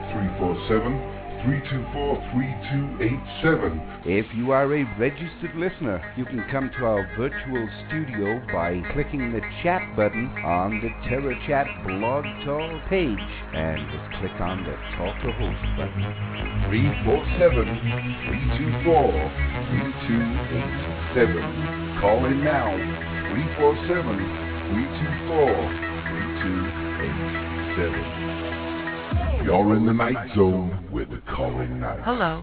347-324-3287. If you are a registered listener, you can come to our virtual studio by clicking the chat button on the Terror Chat Blog Talk page, and just click on the Talk to Host button. 347-324-3287. Call in now. 347-324-3287. You're in the Night Zone with Colin Knight. Hello.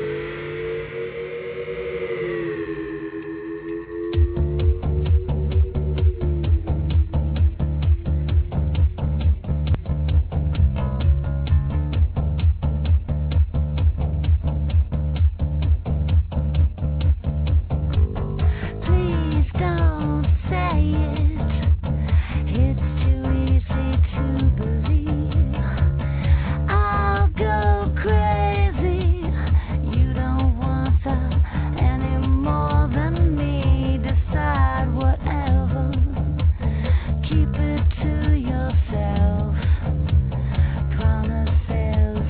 Please don't say it. It's too easy to believe. I'll go crazy. You don't want that any more than me. Decide whatever. Keep it to yourself. Promises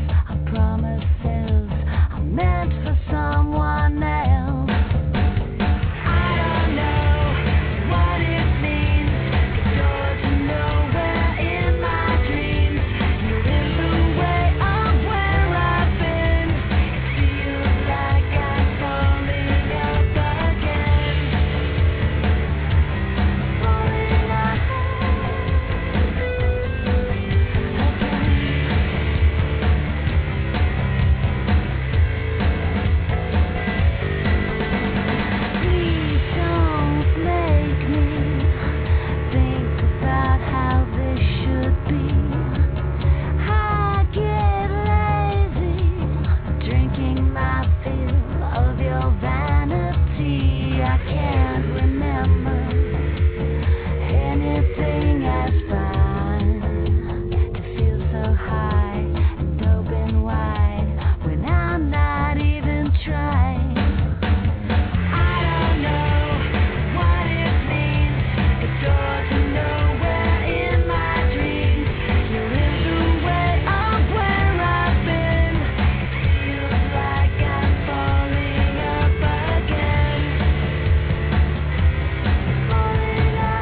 are meant for someone else. I don't know what it means. It's yours to nowhere in my dreams. You're in the way of where I've been. It feels like I'm falling up again. Falling up Please don't make me think about how this should be. I get lazy, drinking my fill of your vanity. I can't remember anything as fine. To feel so high and open wide when I'm not even trying. I don't know what it means. It's yours to nowhere in my dreams. You're in the way of where I've been. It feels like I'm falling up again. Falling up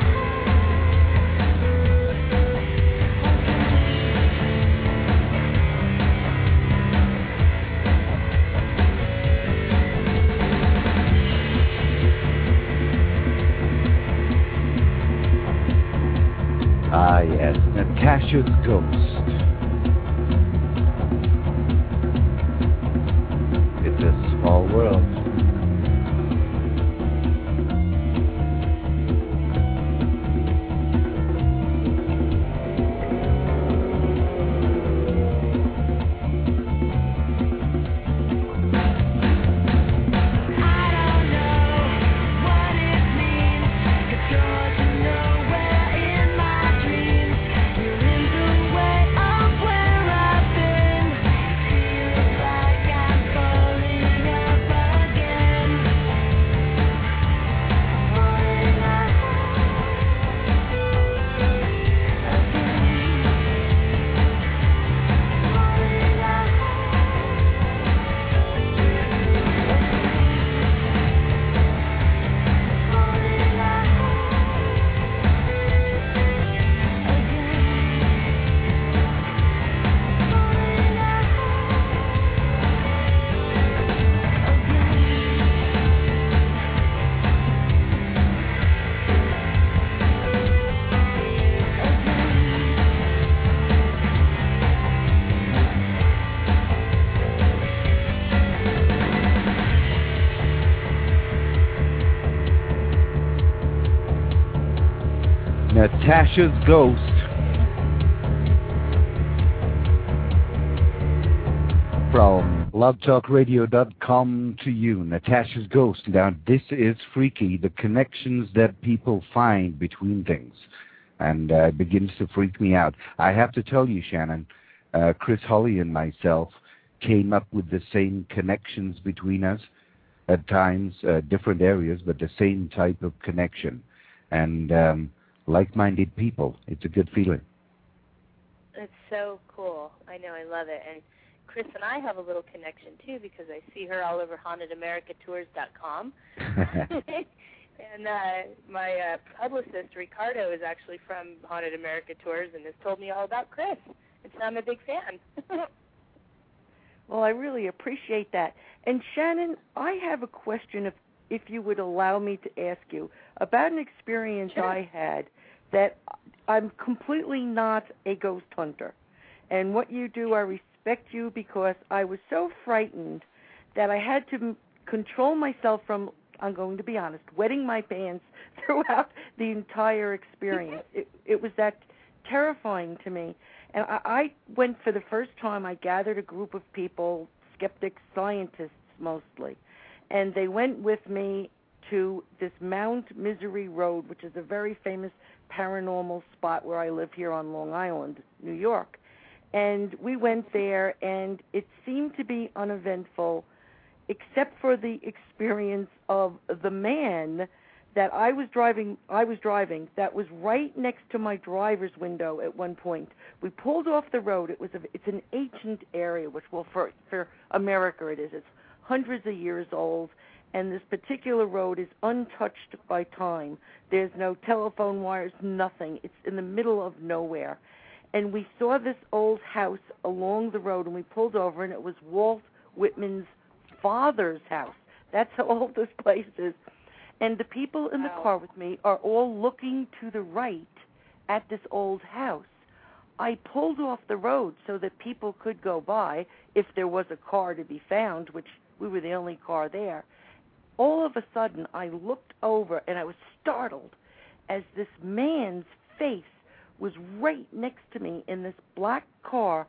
Ah, yes, Natasha's Ghost. It's a small world. I don't know what it means. It's yours to nowhere in my dreams. You're in the way of where I've been. Feels like I'm falling up again. Natasha's Ghost. From blogtalkradio.com to you, Natasha's Ghost. Now, this is freaky, the connections that people find between things. And it begins to freak me out. I have to tell you, Shannon, Chris Holly and myself came up with the same connections between us at times, different areas, but the same type of connection. And like-minded people. It's a good feeling. It's so cool. I know. I love it. And Chris and I have a little connection, too, because I see her all over HauntedAmericaTours.com. And my publicist, Ricardo, is actually from Haunted America Tours and has told me all about Chris. And so I'm a big fan. Well, I really appreciate that. And Shannon, I have a question, if you would allow me to ask you, about an experience Sure. I had that I'm completely not a ghost hunter. And what you do, I respect you because I was so frightened that I had to control myself from, I'm going to be honest, wetting my pants throughout the entire experience. It was that terrifying to me. And I went for the first time, I gathered a group of people, skeptics, scientists mostly, and they went with me to this Mount Misery Road, which is a very famous paranormal spot where I live here on Long Island, New York. And we went there, and it seemed to be uneventful, except for the experience of the man that I was driving, that was right next to my driver's window at one point. We pulled off the road. It's an ancient area, which, well, for America it is. It's hundreds of years old, and this particular road is untouched by time. There's no telephone wires, nothing. It's in the middle of nowhere. And we saw this old house along the road, and we pulled over, and it was Walt Whitman's father's house. That's how old this place is. And the people in the car with me are all looking to the right at this old house. I pulled off the road so that people could go by if there was a car to be found, which we were the only car there. All of a sudden, I looked over, and I was startled as this man's face was right next to me in this black car.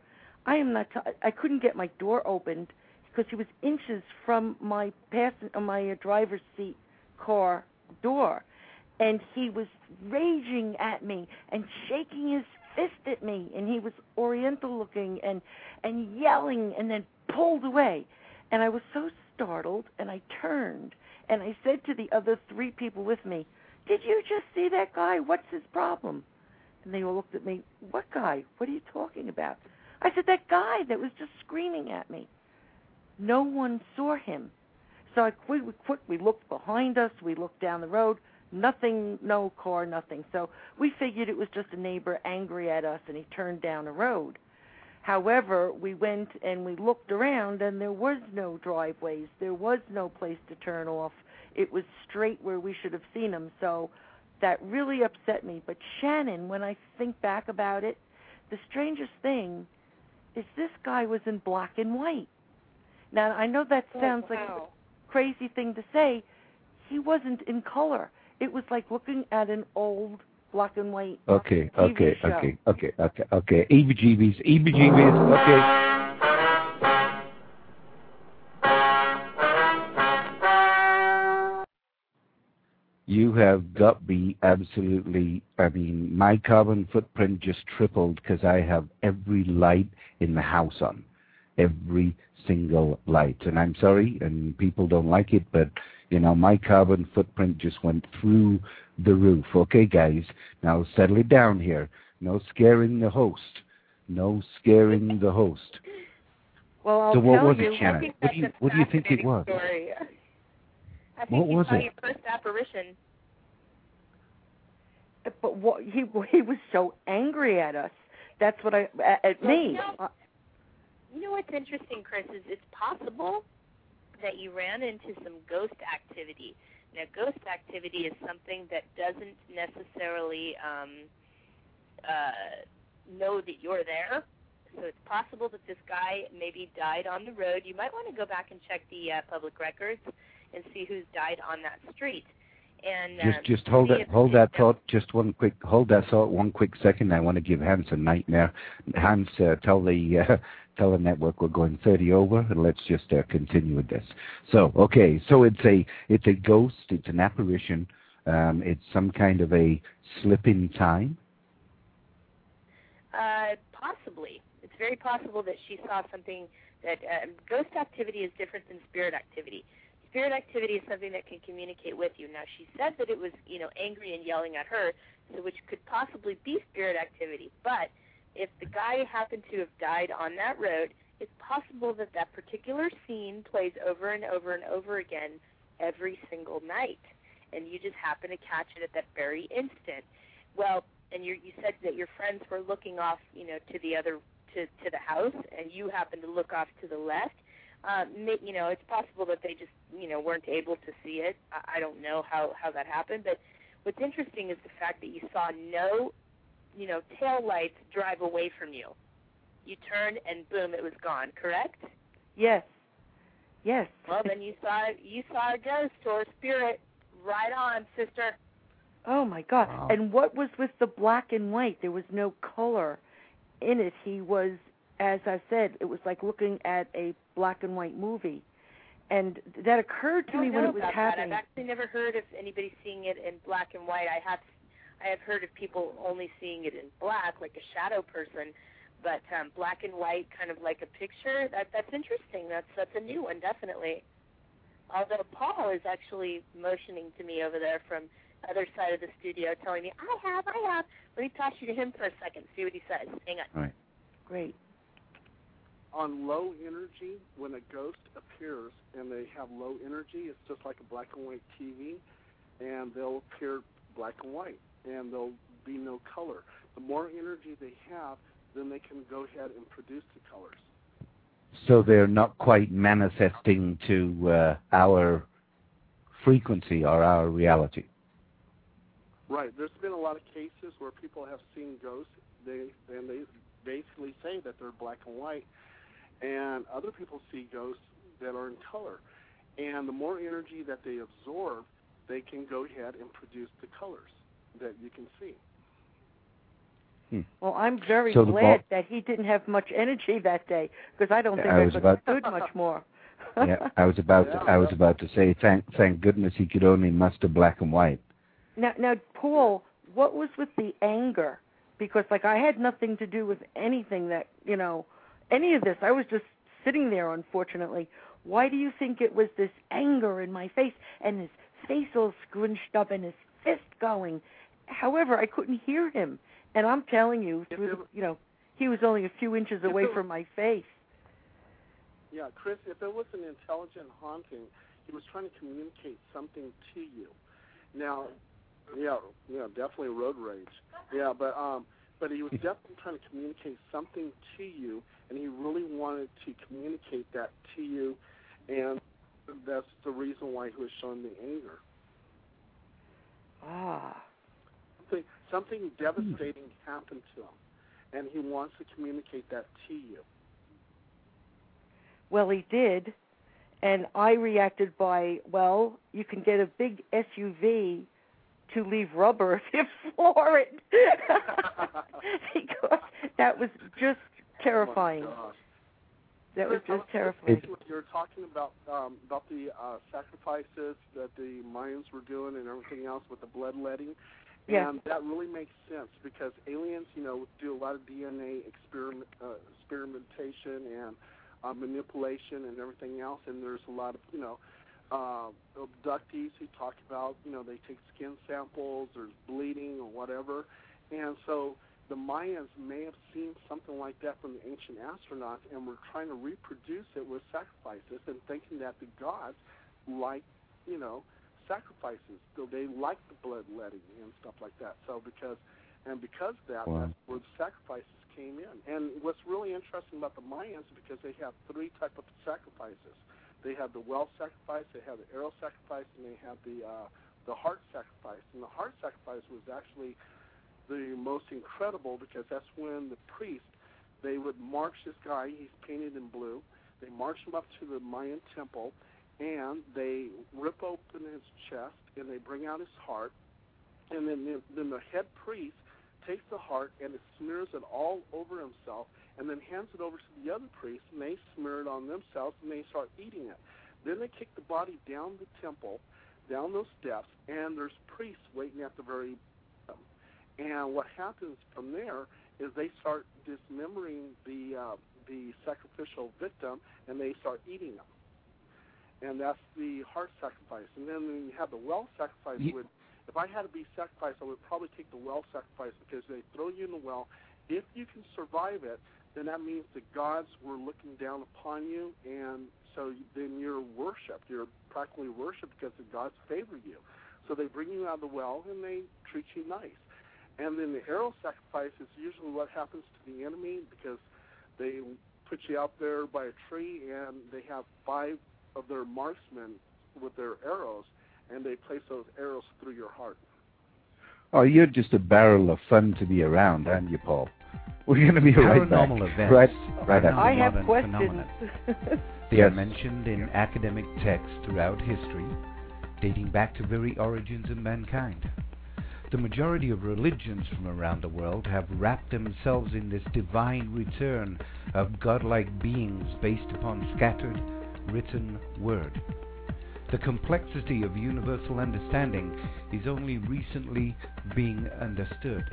I couldn't get my door opened because he was inches from my driver's seat car door, and he was raging at me and shaking his fist at me, and he was oriental looking and yelling, and then pulled away. And I was so startled, and I turned and I said to the other three people with me, "Did you just see that guy? What's his problem?" And they all looked at me. "What guy? What are you talking about?" I said, "That guy that was just screaming at me." No one saw him. So I quickly looked behind us. We looked down the road. Nothing, no car, nothing. So we figured it was just a neighbor angry at us, and he turned down the road. However, we went and we looked around, and there was no driveways. There was no place to turn off. It was straight where we should have seen him. So that really upset me. But Shannon, when I think back about it, the strangest thing is this guy was in black and white. Now, I know that sounds like a crazy thing to say. He wasn't in color. It was like looking at an old black and white Okay. TV show. Okay. EBGBs, okay. You have got me absolutely, my carbon footprint just tripled because I have every light in the house on. Every single light. And I'm sorry, and people don't like it, but, my carbon footprint just went through the roof. Okay, guys, now settle it down here. No scaring the host. No scaring the host. Well, I'll so what tell was you, it, Shannon? What do you think it was? Story. I think What was you saw it? your first apparition. But he was so angry at us. That's what at me. You know what's interesting, Chris, is it's possible that you ran into some ghost activity. Now, ghost activity is something that doesn't necessarily know that you're there. So it's possible that this guy maybe died on the road. You might want to go back and check the public records and see who's died on that street. And just hold that thought. Hold that thought 1 quick second. I want to give Hans a nightmare. Hans, tell the network we're going 30 over, and let's just continue with this. So it's a ghost. It's an apparition. It's some kind of a slip in time. Possibly. It's very possible that she saw something that ghost activity is different than spirit activity. Spirit activity is something that can communicate with you. Now, she said that it was, angry and yelling at her, so which could possibly be spirit activity. But if the guy happened to have died on that road, it's possible that that particular scene plays over and over and over again every single night, and you just happen to catch it at that very instant. Well, and you said that your friends were looking off, to the other to the house, and you happened to look off to the left. It's possible that they just, weren't able to see it. I don't know how that happened, but what's interesting is the fact that you saw no, tail lights drive away from you. You turned and boom, it was gone. Correct? Yes. Yes. Well, then you saw a ghost or a spirit. Right on, sister. Oh my God! Wow. And what was with the black and white? There was no color in it. He was, as I said, it was like looking at a black and white movie, and that occurred to me when it was happening. I've actually never heard of anybody seeing it in black and white. I have heard of people only seeing it in black, like a shadow person, but black and white, kind of like a picture. That's interesting. That's a new one, definitely. Although Paul is actually motioning to me over there from the other side of the studio, telling me, I have. Let me toss you to him for a second, see what he says. Hang on. All right. Great. On low energy, when a ghost appears and they have low energy, it's just like a black and white TV, and they'll appear black and white, and there'll be no color. The more energy they have, then they can go ahead and produce the colors. So they're not quite manifesting to our frequency or our reality. Right. There's been a lot of cases where people have seen ghosts, they basically say that they're black and white, and other people see ghosts that are in color. And the more energy that they absorb, they can go ahead and produce the colors that you can see. Well, I'm very glad that he didn't have much energy that day, because I don't think I could have stood much more. Yeah, I was about to say, thank goodness he could only muster black and white. Now, Paul, what was with the anger? Because, I had nothing to do with anything that, any of this. I was just sitting there, unfortunately. Why do you think it was this anger in my face, and his face all scrunched up and his fist going? However, I couldn't hear him. And I'm telling you, he was only a few inches away from my face. Yeah, Chris, if it was an intelligent haunting, he was trying to communicate something to you. Now, definitely road rage. Yeah, but he was definitely trying to communicate something to you, and he really wanted to communicate that to you, and that's the reason why he was showing the anger. Ah. Something devastating happened to him, and he wants to communicate that to you. Well, he did, and I reacted by, you can get a big SUV to leave rubber if you floor it. Because that was just terrifying. Oh, that was just terrifying. You're talking about the sacrifices that the Mayans were doing and everything else with the bloodletting. Yeah. And that really makes sense because aliens, do a lot of DNA experimentation and manipulation and everything else. And there's a lot of, abductees who talk about, they take skin samples or bleeding or whatever. And so the Mayans may have seen something like that from the ancient astronauts and were trying to reproduce it with sacrifices and thinking that the gods like, sacrifices. So they like the bloodletting and stuff like that. So because of that, wow. That's where the sacrifices came in. And what's really interesting about the Mayans is because they have three types of sacrifices. They have the well sacrifice, they have the arrow sacrifice, and they have the heart sacrifice. And the heart sacrifice was actually the most incredible because that's when the priest, they would march this guy, he's painted in blue, they march him up to the Mayan temple, and they rip open his chest, and they bring out his heart, and then the head priest takes the heart and it smears it all over himself, and then hands it over to the other priests, and they smear it on themselves, and they start eating it. Then they kick the body down the temple, down those steps, and there's priests waiting at the very bottom. And what happens from there is they start dismembering the sacrificial victim, and they start eating them. And that's the heart sacrifice. And then when you have the well sacrifice, if I had to be sacrificed, I would probably take the well sacrifice, because they throw you in the well. If you can survive it, then that means the gods were looking down upon you, and so then you're worshipped. You're practically worshipped because the gods favor you. So they bring you out of the well, and they treat you nice. And then the arrow sacrifice is usually what happens to the enemy, because they put you out there by a tree, and they have 5 of their marksmen with their arrows, and they place those arrows through your heart. Oh, you're just a barrel of fun to be around, aren't you, Paul? We're going to be right back. Paranormal events right are I have modern questions. phenomena. They are mentioned in academic texts throughout history, dating back to very origins of mankind. The majority of religions from around the world have wrapped themselves in this divine return of godlike beings based upon scattered, written word. The complexity of universal understanding is only recently being understood.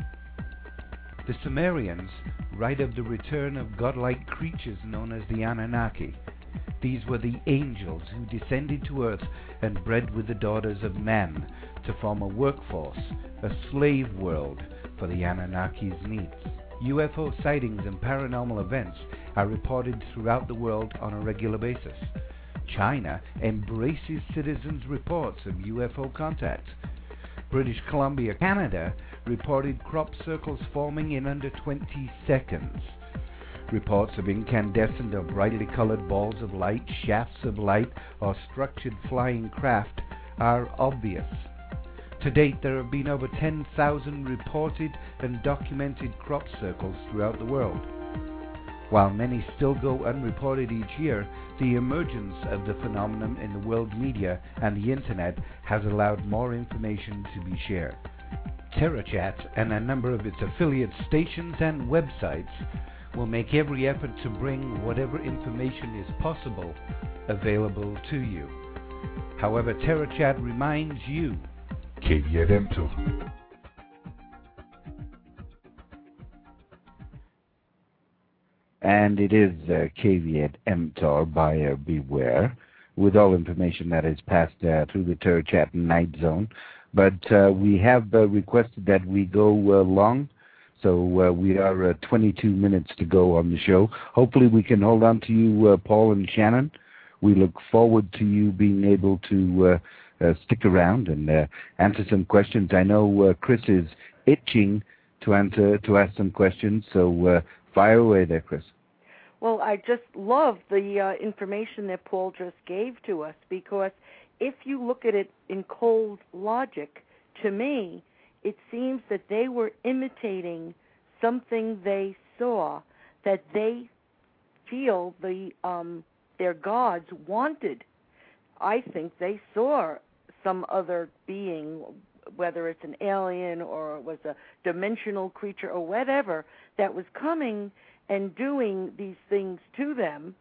The Sumerians write of the return of godlike creatures known as the Anunnaki. These were the angels who descended to earth and bred with the daughters of men to form a workforce, a slave world for the Anunnaki's needs. UFO sightings and paranormal events are reported throughout the world on a regular basis. China embraces citizens' reports of UFO contact. British Columbia, Canada, reported crop circles forming in under 20 seconds. Reports of incandescent or brightly colored balls of light, shafts of light, or structured flying craft are obvious. To date, there have been over 10,000 reported and documented crop circles throughout the world. While many still go unreported each year, the emergence of the phenomenon in the world media and the internet has allowed more information to be shared. TerraChat and a number of its affiliate stations and websites will make every effort to bring whatever information is possible available to you. However, TerraChat reminds you, Caveat emptor. And it is caveat emptor, buyer beware, with all information that is passed through the TerraChat Night Zone. But we have requested that we go long, so we are 22 minutes to go on the show. Hopefully we can hold on to you, Paul and Shannon. We look forward to you being able to stick around and answer some questions. I know Chris is itching to ask some questions, so fire away there, Chris. Well, I just love the information that Paul just gave to us, because if you look at it in cold logic, to me, it seems that they were imitating something they saw that they feel their gods wanted. I think they saw some other being, whether it's an alien or it was a dimensional creature or whatever, that was coming and doing these things to them,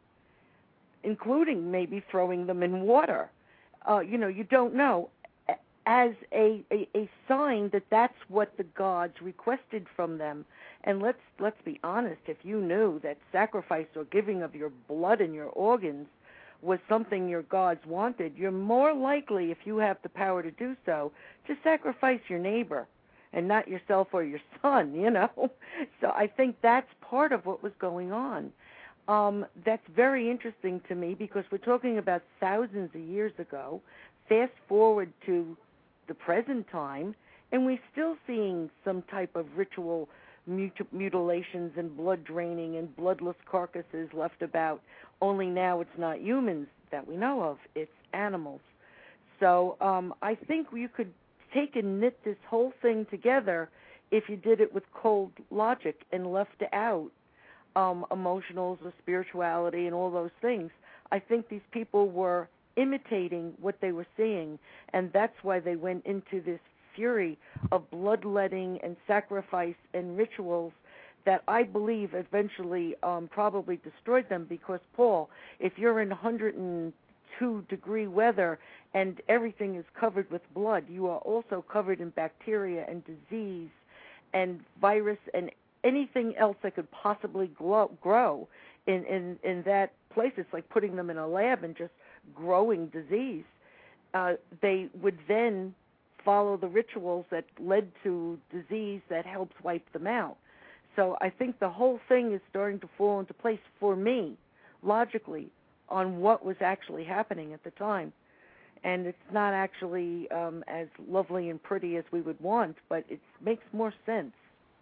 including maybe throwing them in water. You don't know, as a sign that that's what the gods requested from them. And let's be honest, if you knew that sacrifice or giving of your blood and your organs was something your gods wanted, you're more likely, if you have the power to do so, to sacrifice your neighbor and not yourself or your son, So I think that's part of what was going on. That's very interesting to me, because we're talking about thousands of years ago. Fast forward to the present time, and we're still seeing some type of ritual mutilations and blood draining and bloodless carcasses left about, only now it's not humans that we know of, it's animals. So I think you could take and knit this whole thing together if you did it with cold logic and left out emotionals or spirituality and all those things. I think these people were imitating what they were seeing, and that's why they went into this fury of bloodletting and sacrifice and rituals that I believe eventually probably destroyed them, because, Paul, if you're in 102-degree weather and everything is covered with blood, you are also covered in bacteria and disease and virus and anything else that could possibly grow in that place. It's like putting them in a lab and just growing disease. They would then follow the rituals that led to disease that helps wipe them out. So I think the whole thing is starting to fall into place for me, logically, on what was actually happening at the time. And it's not actually as lovely and pretty as we would want, but it makes more sense.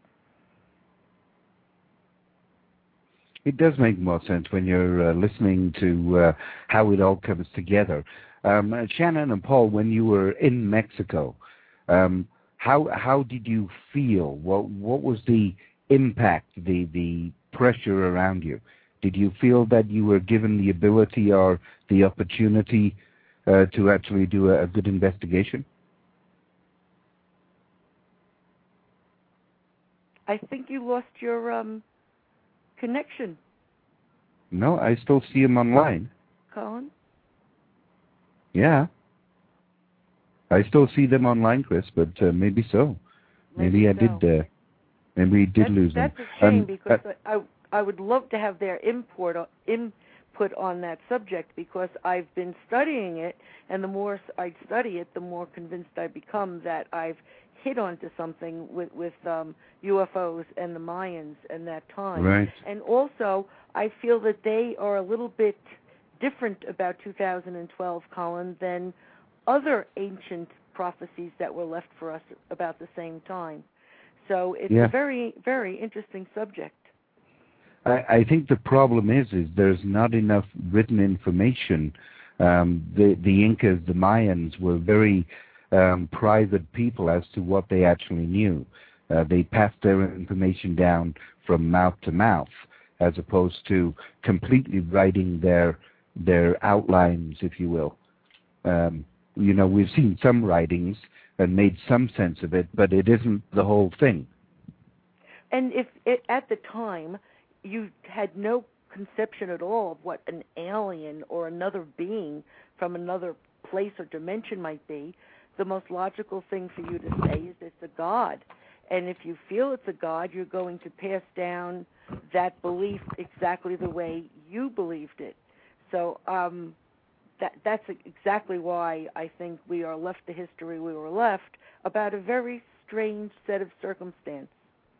It does make more sense when you're listening to how it all comes together. Shannon and Paul, when you were in Mexico, how did you feel? What was the impact, the pressure around you? Did you feel that you were given the ability or the opportunity to actually do a good investigation? I think you lost your connection. No, I still see him online. Colin? Yeah. I still see them online, Chris, but maybe so. Maybe I did. Maybe we did lose them. That's a shame, because I would love to have their input on that subject, because I've been studying it, and the more I study it, the more convinced I become that I've hit onto something with UFOs and the Mayans and that time. Right. And also, I feel that they are a little bit different about 2012, Colin, than other ancient prophecies that were left for us about the same time. So it's a very, very interesting subject. I think the problem is there's not enough written information. The Incas, the Mayans, were very private people as to what they actually knew. They passed their information down from mouth to mouth, as opposed to completely writing their outlines, if you will. We've seen some writings and made some sense of it, but it isn't the whole thing. And if at the time you had no conception at all of what an alien or another being from another place or dimension might be, the most logical thing for you to say is it's a god. And if you feel it's a god, you're going to pass down that belief exactly the way you believed it. So that's exactly why I think we are left the history we were left, about a very strange set of circumstances.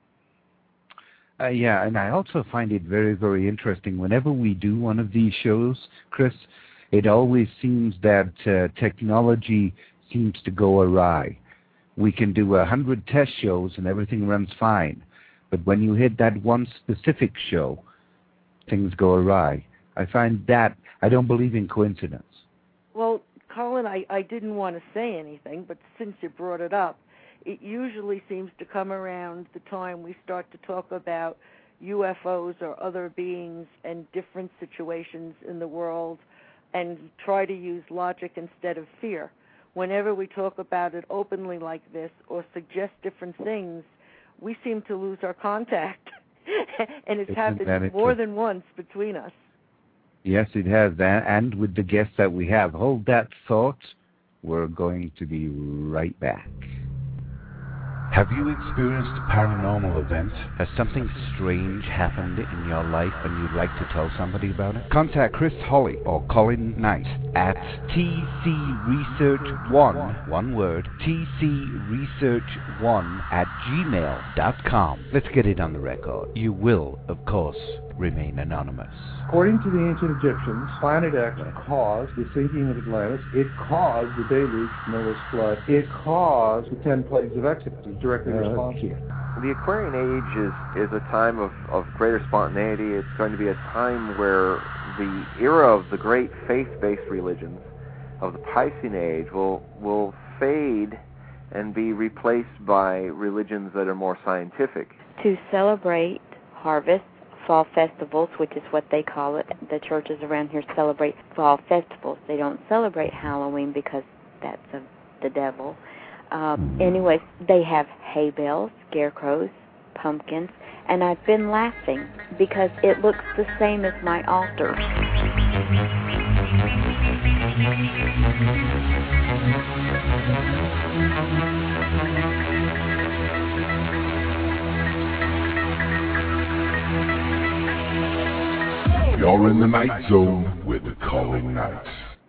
And I also find it very, very interesting. Whenever we do one of these shows, Chris, it always seems that technology seems to go awry. We can do 100 test shows and everything runs fine. But when you hit that one specific show, things go awry. I find that, I don't believe in coincidence. Well, Colin, I didn't want to say anything, but since you brought it up, it usually seems to come around the time we start to talk about UFOs or other beings and different situations in the world, and try to use logic instead of fear. Whenever we talk about it openly like this or suggest different things, we seem to lose our contact. And it's happened more than once between us. Yes, it has. And with the guests that we have. Hold that thought. We're going to be right back. Have you experienced a paranormal event? Has something strange happened in your life and you'd like to tell somebody about it? Contact Chris Holly or Colin Knight at tcresearch1, one word, tcresearch1@gmail.com. Let's get it on the record. You will, of course, remain anonymous. According to the ancient Egyptians, Planet X caused the sinking of Atlantis. It caused the deluge, Noah's flood. It caused the 10 plagues of Exodus. It's directly responsible. The Aquarian Age is a time of greater spontaneity. It's going to be a time where the era of the great faith-based religions of the Piscean Age will fade and be replaced by religions that are more scientific. To celebrate harvest, fall festivals, which is what they call it. The churches around here celebrate fall festivals. They don't celebrate Halloween because that's of the devil. Anyways, they have hay bales, scarecrows, pumpkins, and I've been laughing because it looks the same as my altar. You're in the Night Zone with Colin Knight.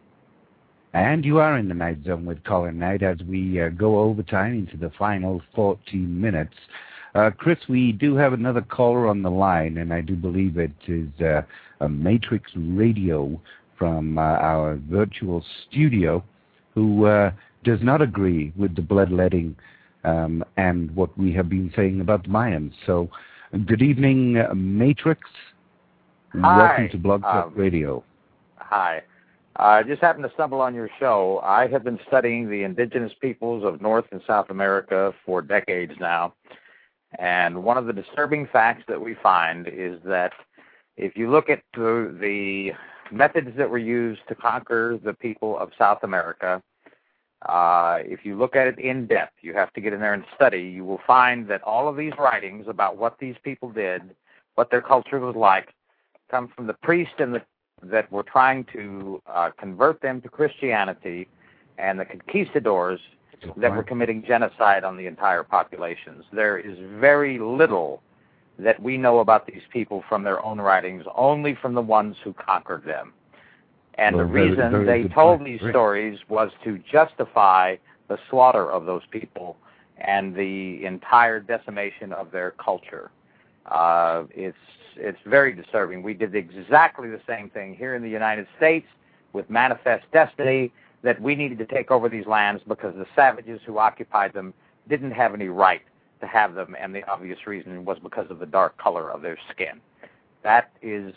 And you are in the Night Zone with Colin Knight as we go overtime into the final 14 minutes. Chris, we do have another caller on the line, and I do believe it is a Matrix Radio from our virtual studio who does not agree with the bloodletting and what we have been saying about the Mayans. So, good evening, Matrix. Hi. Welcome to Blog Talk Radio. Hi. I just happened to stumble on your show. I have been studying the indigenous peoples of North and South America for decades now. And one of the disturbing facts that we find is that if you look at the methods that were used to conquer the people of South America, if you look at it in depth, you have to get in there and study, you will find that all of these writings about what these people did, what their culture was like, come from the priests that were trying to convert them to Christianity and the conquistadors that were committing genocide on the entire populations. There is very little that we know about these people from their own writings, only from the ones who conquered them. And the reason they told these stories was to justify the slaughter of those people and the entire decimation of their culture. It's very disturbing. We did exactly the same thing here in the United States with Manifest Destiny, that we needed to take over these lands because the savages who occupied them didn't have any right to have them, and the obvious reason was because of the dark color of their skin. That is...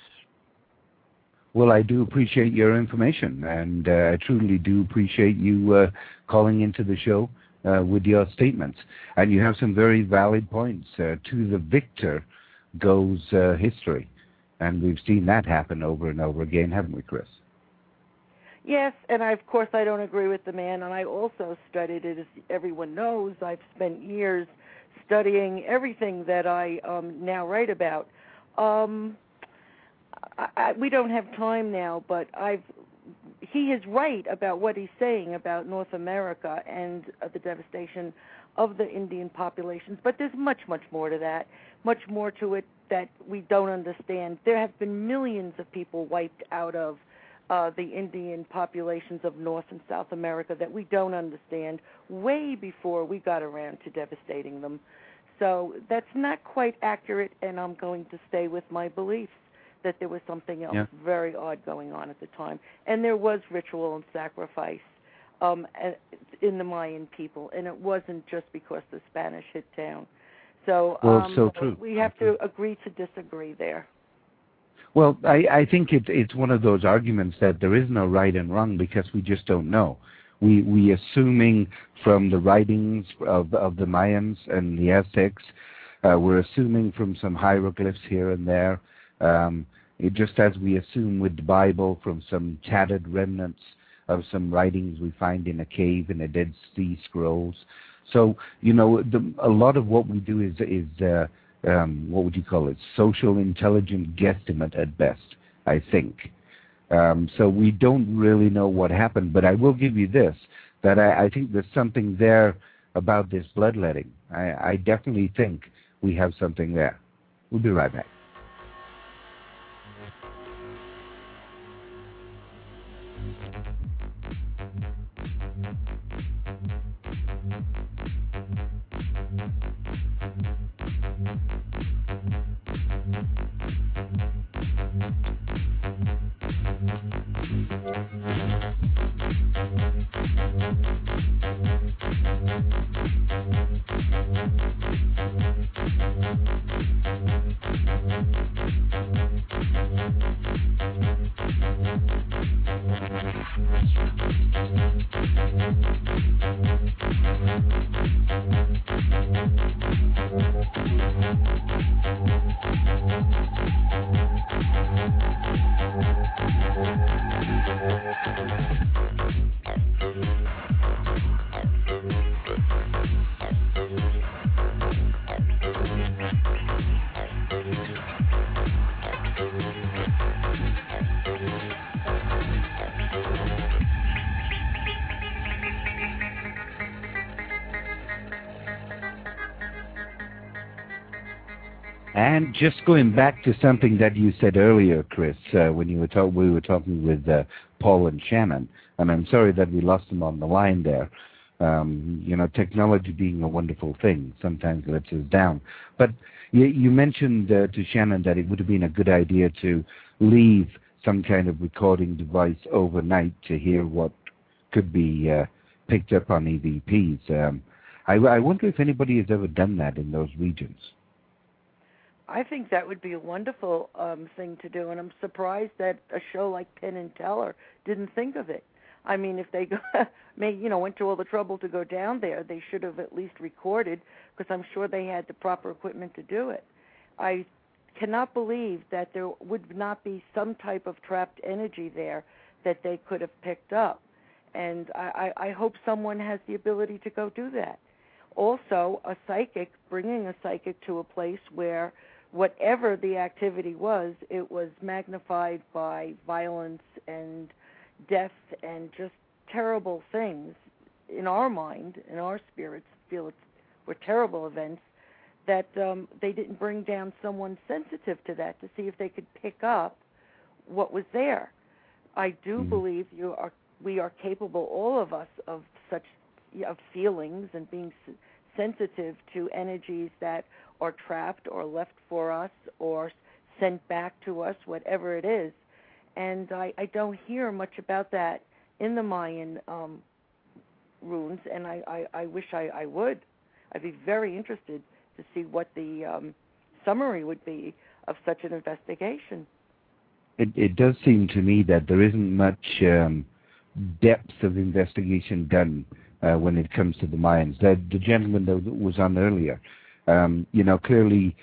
Well, I do appreciate your information, and I truly do appreciate you calling into the show with your statements. And you have some very valid points. To the victor goes history, and we've seen that happen over and over again, haven't we, Chris? Yes, and of course I don't agree with the man, and I also studied it. As everyone knows, I've spent years studying everything that I now write about. We don't have time now, but he is right about what he's saying about North America and the devastation of the Indian populations, but there's much, much more to that, much more to it that we don't understand. There have been millions of people wiped out of the Indian populations of North and South America that we don't understand way before we got around to devastating them. So that's not quite accurate, and I'm going to stay with my beliefs that there was something else very odd going on at the time. And there was ritual and sacrifice in the Mayan people, and it wasn't just because the Spanish hit town. So, so true. We have to agree to disagree there. Well, I think it's one of those arguments that there is no right and wrong because we just don't know. We assuming from the writings of the Mayans and the Aztecs, we're assuming from some hieroglyphs here and there, just as we assume with the Bible from some tattered remnants of some writings we find in a cave in the Dead Sea Scrolls. So, a lot of what we do is what would you call it? Social intelligent guesstimate at best, I think. So we don't really know what happened, but I will give you this, that I think there's something there about this bloodletting. I definitely think we have something there. We'll be right back. And just going back to something that you said earlier, Chris, when we were talking with Paul and Shannon, and I'm sorry that we lost them on the line there. Technology being a wonderful thing sometimes lets us down. But you mentioned to Shannon that it would have been a good idea to leave some kind of recording device overnight to hear what could be picked up on EVPs. I wonder if anybody has ever done that in those regions. I think that would be a wonderful thing to do, and I'm surprised that a show like Penn and Teller didn't think of it. I mean, if they went to all the trouble to go down there, they should have at least recorded, because I'm sure they had the proper equipment to do it. I cannot believe that there would not be some type of trapped energy there that they could have picked up, and I hope someone has the ability to go do that. Also, bringing a psychic to a place where whatever the activity was, it was magnified by violence and death and just terrible things in our mind, in our spirits, feel were terrible events, that they didn't bring down someone sensitive to that to see if they could pick up what was there. I do believe we are capable, all of us, of such of feelings and being sensitive to energies that are trapped or left for us or sent back to us, whatever it is. And I don't hear much about that in the Mayan runes, and I wish I would. I'd be very interested to see what the summary would be of such an investigation. It does seem to me that there isn't much depth of investigation done when it comes to the Mayans. The gentleman that was on earlier, clearly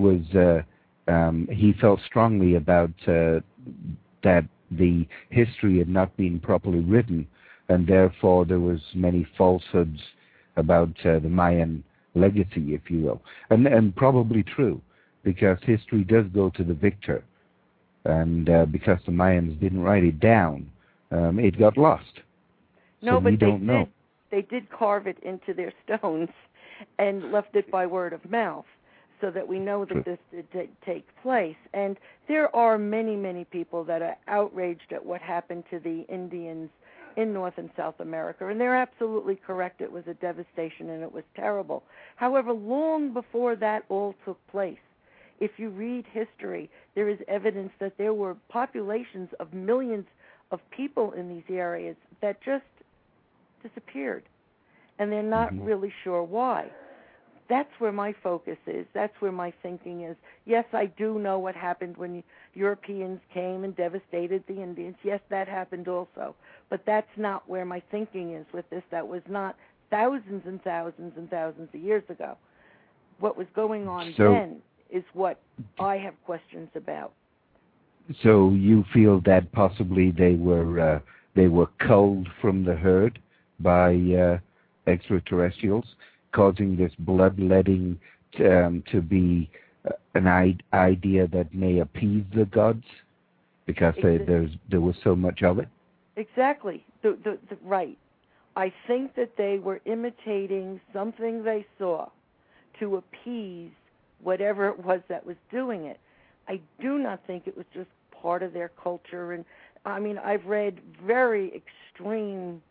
he felt strongly about that the history had not been properly written, and therefore there was many falsehoods about the Mayan legacy, if you will, and probably true, because history does go to the victor, and because the Mayans didn't write it down, it got lost. No, so but we don't know. They did carve it into their stones and left it by word of mouth, so that we know that this did take place. And there are many, many people that are outraged at what happened to the Indians in North and South America, and they're absolutely correct. It was a devastation and it was terrible. However, long before that all took place, if you read history, there is evidence that there were populations of millions of people in these areas that just disappeared, and they're not really sure why. That's where my focus is. That's where my thinking is. Yes, I do know what happened when Europeans came and devastated the Indians. Yes, that happened also. But that's not where my thinking is with this. That was not thousands and thousands and thousands of years ago. What was going on then is what I have questions about. So you feel that possibly they were culled from the herd by extraterrestrials, causing this bloodletting to be an idea that may appease the gods, because there was so much of it? Exactly. Right. I think that they were imitating something they saw to appease whatever it was that was doing it. I do not think it was just part of their culture. And I mean, I've read very extreme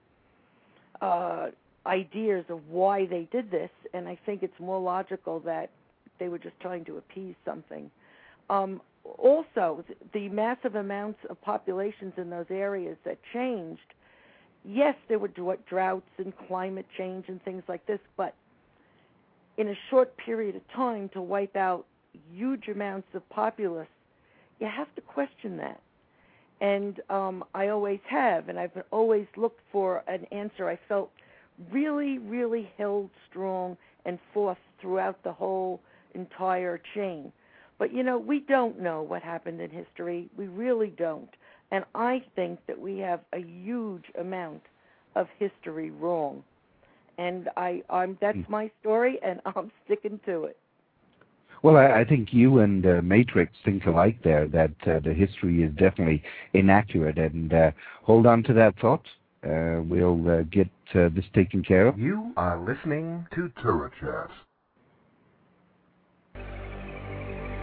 ideas of why they did this, and I think it's more logical that they were just trying to appease something. Also, the massive amounts of populations in those areas that changed, yes, there were droughts and climate change and things like this, but in a short period of time to wipe out huge amounts of populace, you have to question that. And I always have, and I've always looked for an answer. I felt really, really held strong and forth throughout the whole entire chain. But, we don't know what happened in history. We really don't. And I think that we have a huge amount of history wrong. And that's my story, and I'm sticking to it. Well, I think you and Matrix think alike there, that the history is definitely inaccurate. And hold on to that thought. We'll get this taken care of. You are listening to Turret Chat.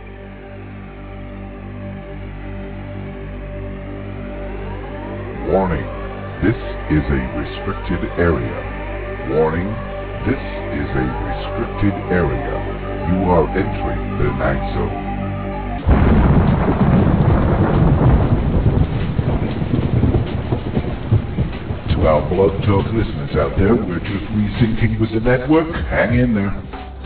Warning, this is a restricted area. Warning, this is a restricted area. You are entering the Night Zone. To our Blog Talk listeners out there, we're just resyncing with the network. Hang in there.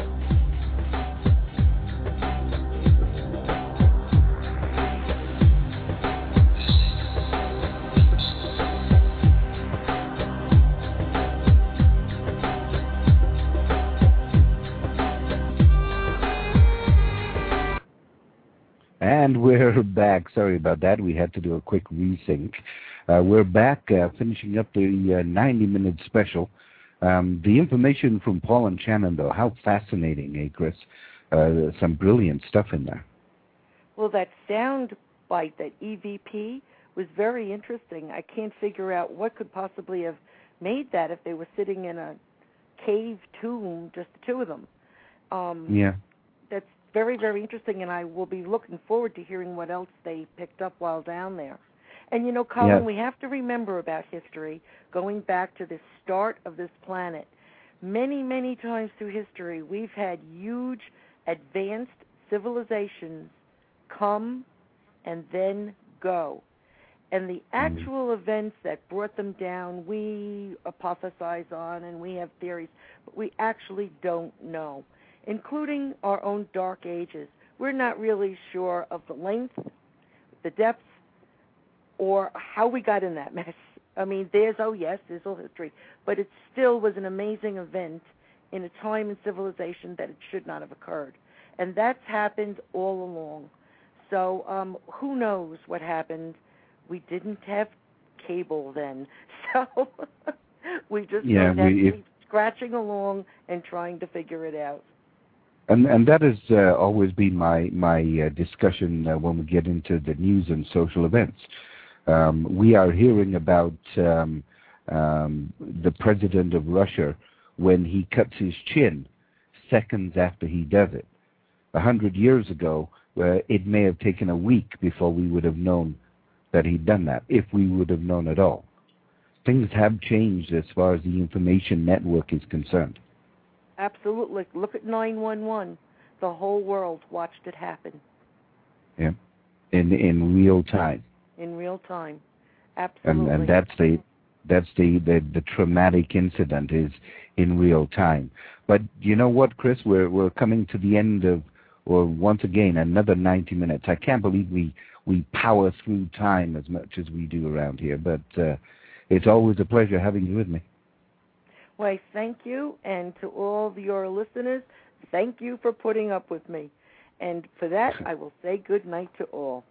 And we're back. Sorry about that. We had to do a quick resync. We're back finishing up the 90-minute special. The information from Paul and Shannon, though, how fascinating, eh, Chris? Some brilliant stuff in there. Well, that sound bite, that EVP, was very interesting. I can't figure out what could possibly have made that if they were sitting in a cave tomb, just the two of them. Yeah. That's very, very interesting, and I will be looking forward to hearing what else they picked up while down there. And, you know, Colin, we have to remember about history, going back to the start of this planet. Many, many times through history, we've had huge, advanced civilizations come and then go. And the actual events that brought them down, we hypothesize on and we have theories, but we actually don't know, including our own dark ages. We're not really sure of the length, the depth, or how we got in that mess. I mean, there's all history, but it still was an amazing event in a time in civilization that it should not have occurred. And that's happened all along. So who knows what happened? We didn't have cable then, so we just had to keep scratching along and trying to figure it out. And that has always been my discussion when we get into the news and social events. We are hearing about the president of Russia when he cuts his chin seconds after he does it. 100 years ago, it may have taken a week before we would have known that he'd done that, if we would have known at all. Things have changed as far as the information network is concerned. Absolutely. Look at 9/11. The whole world watched it happen. Yeah, in real time. In real time, absolutely. And that's the traumatic incident is in real time. But you know what, Chris? We're coming to the end of, or once again, another 90 minutes. I can't believe we power through time as much as we do around here. But it's always a pleasure having you with me. Well, thank you, and to all your listeners, thank you for putting up with me. And for that, I will say good night to all.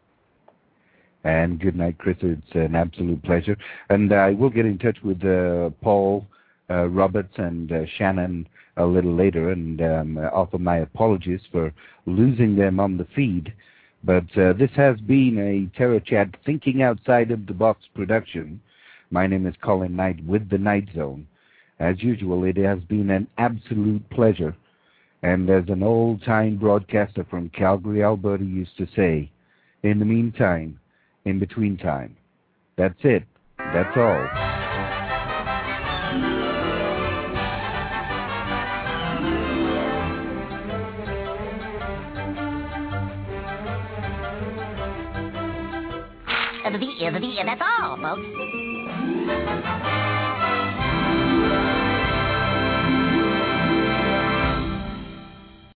And good night, Chris. It's an absolute pleasure. And I will get in touch with Paul Roberts and Shannon a little later and offer my apologies for losing them on the feed. But this has been a Terror Chat Thinking Outside of the Box production. My name is Colin Knight with the Night Zone. As usual, it has been an absolute pleasure. And as an old-time broadcaster from Calgary, Alberta used to say, in the meantime, in between time. That's it. That's all. That's all, folks.